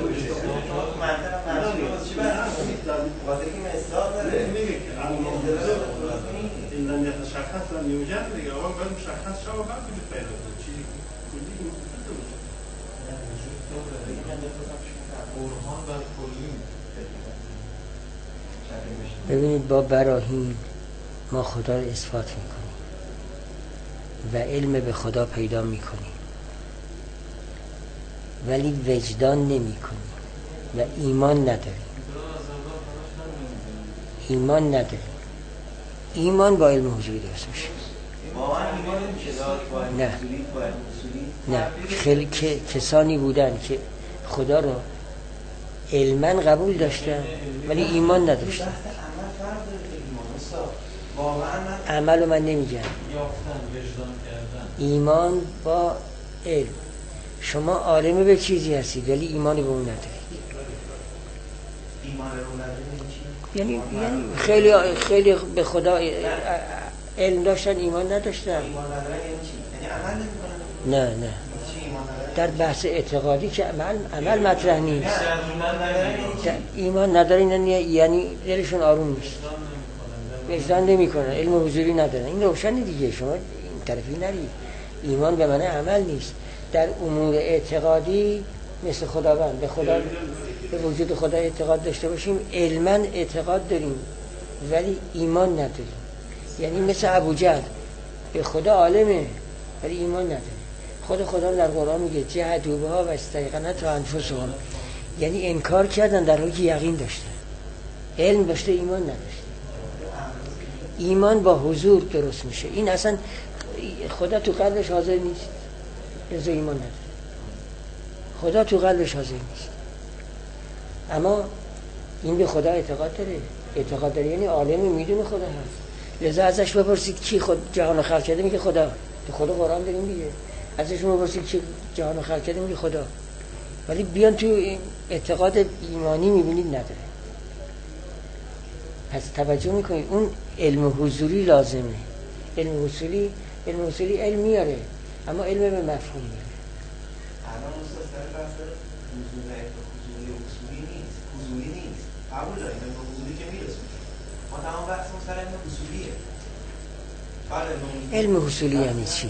منطق چی واسه که مصداق داره میگه که این لم يتشخص لم يوجد دیگه. اول باید مشخص شه و بعد پیدا کنه چیزی کلی برهان بر کلی. ببینید با براهین ما خدا رو اثبات میکنیم و علم به خدا پیدا میکنیم، ولی وجدان نمی کنیم و ایمان نداریم. ایمان با علم حضوری درست میشه. نه خیلی کسانی بودن که خدا رو علما قبول داشتن ولی ایمان نداشتن. عمل رو من نمیگم، ایمان با علم. شما عالم به چیزی هستید ولی ایمان به اون ندارید. یعنی خیلی به خدا علم داشتن ایمان نداشتن. نه در بحث اعتقادی که عمل مطرح نیست. ایمان ندارن یعنی دلشون آروم نیست، وجدان نمیکنن، علم حضوری ندارن. این روشن دیگه، شما این طرفی نرید. ایمان به معنی عمل نیست. در امور اعتقادی مثل خداوند به خدا، به وجود خدا اعتقاد داشته باشیم، علما اعتقاد داریم ولی ایمان نداریم. یعنی مثل ابوجهل به خدا عالمه ولی ایمان نداره. خدا در قرآن میگه جحدوا بها و استیقنتها انفسهم، یعنی انکار کردن در حالی که یقین داشتن، علم داشته ایمان نداشته. ایمان با حضور درست میشه. این اصلا خدا تو قلبش حاضر نیست، از ایمان نداره. خدا تو قلبش حاضر نیست، اما این به خدا اعتقاد داره یعنی عالمی میدونه خدا هست. لذا ازش بپرسید کی خود جهان رو خلق کرده، میگه خدا. تو خدا قرآن داریم میگه. ازش بپرسید کی جهان رو خلق کرده، میگه خدا. ولی بیان تو اعتقاد ایمانی میبینید نداره. پس توجه میکنید اون علم حضوری لازمه. علم حضوری علم میاره اما علم به مفهوم میاره. الان استاد سر بحث حضوری اصولی نیست. قبول داریم علم حضوری که میرسونه. ما تمام بحثمون سر علم اصولیه. علم حضوری یعنی چی؟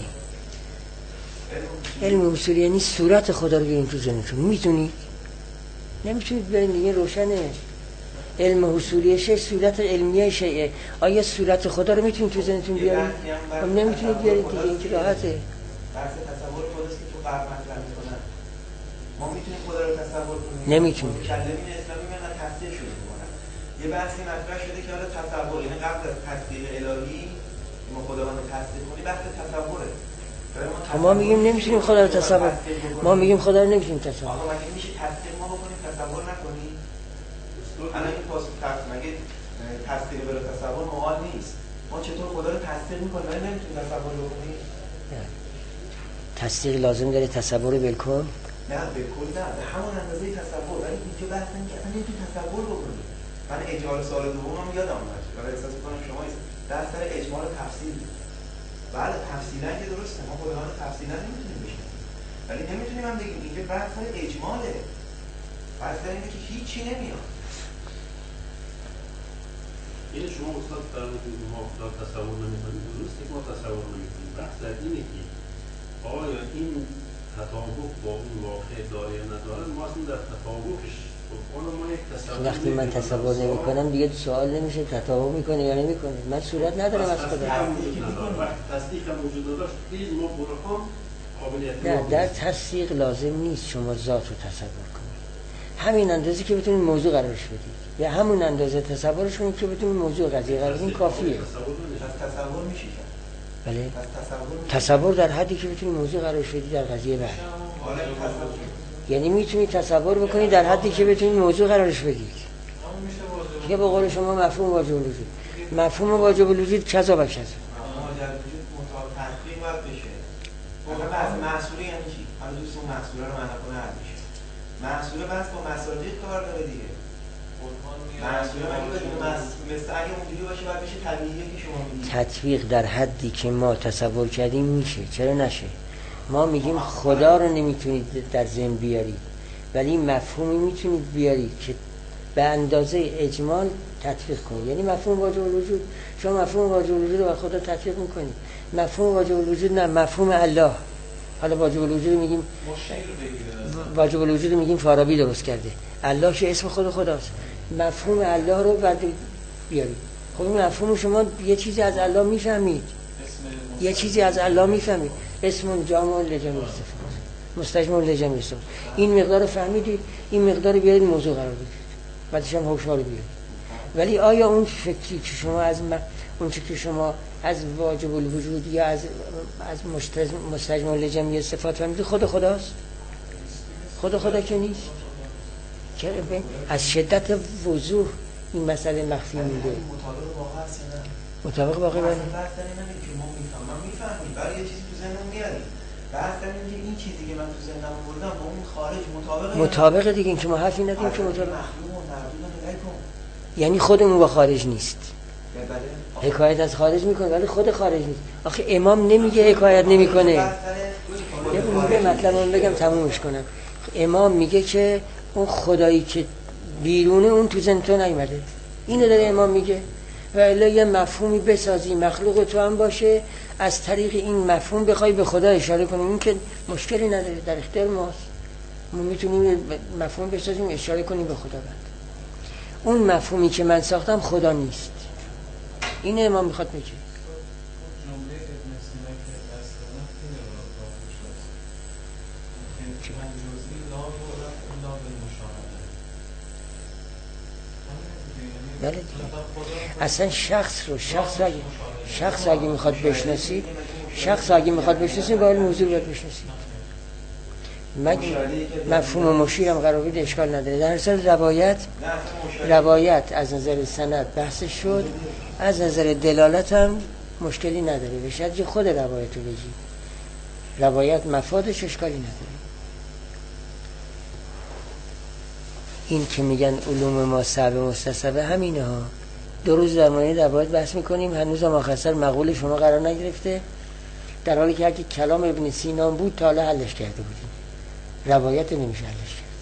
علم حضوری یعنی صورت خدا رو بیاریم تو ذهنتون. میتونید؟ نمیتونید بیارید دیگه، روشنه. علم حصولیشه صورت علمیه شیعه. آیا صورت خدا رو میتونید تو ذهنتون بیارید؟ نمیتونید بیارید دیگه، این که راحته. بحث تصور خودست که تو غرب مطرح میکنن. ما میتونیم خدا رو تصور کنیم؟ نمیتونیم. کلمین اسلامی من تصدیق شده میکنن. یه بحثی مطرح شده که حالا تصور، یعنی قبل از تصدیق الهی ما خداوند رو تصدیق کنیم، بحث تصوره. ما میگیم نمیتونیم خدا رو تصور. ما میگیم خدا رو نمیتونیم تصور. آقا مگه میشه تصدیق ما بکنیم تصور نکنیم؟ الان این مگه تصدیق بلا تصور محال نیست. ما چطور خدا رو تصدیق میکنیم ولی نمیتونیم تصور بکنیم؟ تصدیق لازم داره تصور بالکل؟ نه بالکل نه، به همون اندازه تصور. ولی اینجا بحث اینه که اصلا نمیتونیم تصور بکنیم. من اجمال سوال دومم یادم اومد. ولی احساس می‌کنم شما درس سر اجمال تفصیل. بله تفصیلا که درسته، ما خودمون تفصیلا نمیتونیم بشیم. ولی نمیتونیم هم بگیم اینجا بحث سر اجماله. بحث سر اینه که هیچی نمیاد. این شما استاد فرمودید ما خدا تصور نمی‌کنیم، درسته که ما تصور نمی‌کنیم. بحث در اینه که آیا این تطابق با اون واقع داره یا نداره؟ ما اصلا در تطابقش ما یک تصور وقتی من تصور نمی کنم دیگه سوال نمیشه تطابق میکنه یا نمیکنه. من صورت ندارم از خدا. تصدیق هم وجود داشت دید ما برهان قابلیت نه، در تصدیق لازم نیست شما ذات رو تصور کنید. همین اندازه که بتونید موضوع قرارش بدید یا همون اندازه تصورش کنید که بتونید موضوع قضیه قرار بدید کافیه. تصور میشه. بله. تصور در حدی که بتونید موضوع قرارش بدید در قضیه بعد. یعنی میتونید تصور بکنید در حدی که بتونید موضوع قرارش بدید. که به قول شما مفهوم واجب الوجود. مفهوم واجب الوجود کذا و کذا. واجب الوجود مطابق تحقیق باید بشه. آخه بحث محصوله یعنی چی؟ حالا دوست اون محصوله رو معنا کنه حل میشه. محصوله بحث با مصادیق کار داره دیگه. محصوله مثل اگه اونجوری باشه باید بشه طبیعیه که شما میگید. تطبیق در حدی که ما تصور کردیم میشه. چرا نشه؟ ما میگیم خدا رو نمیتونید در ذهن بیارید ولی مفهومی میتونید بیارید که به اندازه اجمال تطبیق کنید. یعنی مفهوم واجب الوجود، شما مفهوم واجب الوجود رو با خدا تطبیق میکنید. مفهوم واجب الوجود نه، مفهوم الله. حالا واجب الوجود میگیم واجب الوجود میگیم فارابی درست کرده. الله که اسم خود خداست. مفهوم الله رو بعد بیارید. خب این مفهوم شما یه چیزی از الله میفهمید. یه چیزی از الله میفهمید. اسم جامع لجمع صفات مستجمع لجمع صفات. این مقدار رو فهمیدید، این مقدار رو بیارید موضوع قرار بدید. بعدش هم هوشیار بیارید. ولی آیا اون فکری که شما از اون چیزی که شما از واجب الوجود یا از مستجمع لجمع صفات فهمیدید خود خداست؟ خود خدا که نیست. چرا از شدت وضوح این مسئله مخفی مونده؟ مطابق واقع هست یا نه؟ مطابق واقع بله. بحث نمی‌کنه که ما میفهمیم برای یه چیزی تو ذهنم میاریم. بحث اینه این چیزی که من تو ذهنم آوردم با اون خارج مطابقه دیگه. این که ما حرفی نداریم که مطابق. یعنی خودمون با خارج نیست. حکایت از خارج میکنه ولی خود خارج نیست. آخه امام نمیگه حکایت نمیکنه. یه مطلبم بگم تمومش کنم. امام میگه که اون خدایی که بیرونه اون تو ذهن تو نیومده. اینو داره امام میگه. و الا یه مفهومی بسازی مخلوق تو هم باشه از طریق این مفهوم بخوای به خدا اشاره کنی، این که مشکلی نداره، در اختیار ماست. ما میتونیم مفهوم بسازیم اشاره کنیم به خدا بعد. اون مفهومی که من ساختم خدا نیست. این امام میخواد بگه. بله اصلا شخص اگه میخواد بشناسید، باید موضوع باید بشناسید. مفهوم مشیر هم قرار بید اشکال نداره. در حال روایت از نظر سند بحث شد، از نظر دلالت هم مشکلی نداره. به شرطی که خود روایت رو بگی. روایت مفادش اشکالی نداره. این که میگن علوم ما صعب مستصعبه همینه ها. 2 روز در مورد روایت بحث میکنیم، هنوز هم آخر مقول شما قرار نگرفته، در حالی که اگه کلام ابن سینا بود تا حالا حلش کرده بودیم. روایت نمیشه حلش کرد.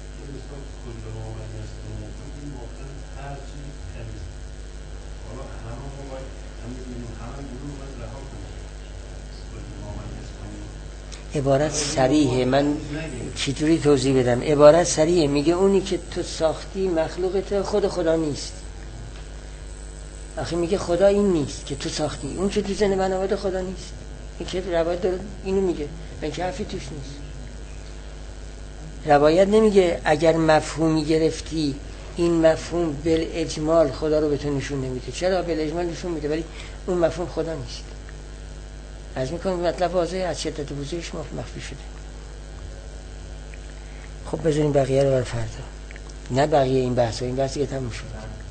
عبارت صریحه. من چطوری توضیح بدم؟ عبارت صریحه، میگه اونی که تو ساختی مخلوقت خود خدا نیست. آخه میگه خدا این نیست که تو ساختی، اون که تو ذهن من آورده خدا نیست. این که روایت داره اینو میگه، این که حرفی توش نیست. روایت نمیگه اگر مفهومی گرفتی این مفهوم بالاجمال خدا رو به تو نشون نمیده. چرا بالاجمال نشون میده ولی اون مفهوم خدا نیست. از میکنم مطلب واضحه، از شدت وضوحش مخفی شده. خب بذاریم بقیه رو برای فردا. نه بقیه این بحث که تموم شد.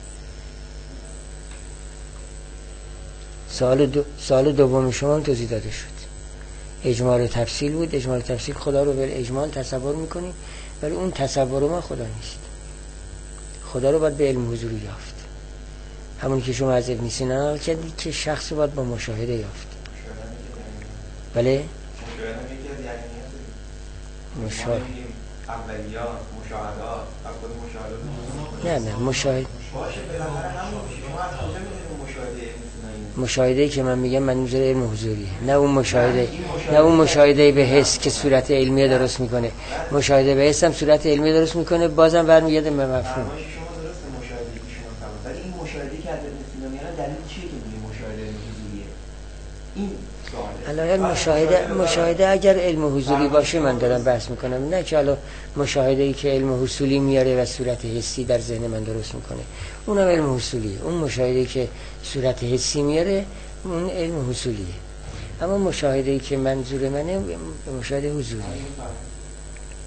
سال دوم شما هم توضیح داده شد. اجمال و تفصیل بود. اجمال و تفصیل خدا رو به اجمال تصور میکنیم ولی اون تصور ما خدا نیست. خدا رو باید به علم حضوری یافت. همونی که شما از ابن سینا نقل کردید که شخص باید با مشاهده یافت. بله؟ مشاهده اولیات، مشاهدات، نه مشاهده باشه بالاخره همون شما از کجا میدونید مشاهده ابن سینا اینه؟ مشاهده‌ای که من میگم منظور علم حضوریه، نه اون مشاهده به حس که صورت علمی درست میکنه. مشاهده به حس هم صورت علمی درست میکنه، بازم برمیگرده به مفهوم. شما درسته مشاهده که شما فرمودید، ولی این مشاهده که حضرت سینا میگن دلیل چیه که میگه مشاهده حضوریه؟ این مشاهده اگر علم حضوری باشه من دارم بحث میکنم، نه که حالا مشاهده‌ای که علم حصولی میاره و صورت حسی در ذهن من درست میکنه، اونم علم حصولیه. اون مشاهده‌ای که صورت حسی میاره اون علم حصولیه، اما مشاهده‌ای که منظور منه مشاهده حضوریه.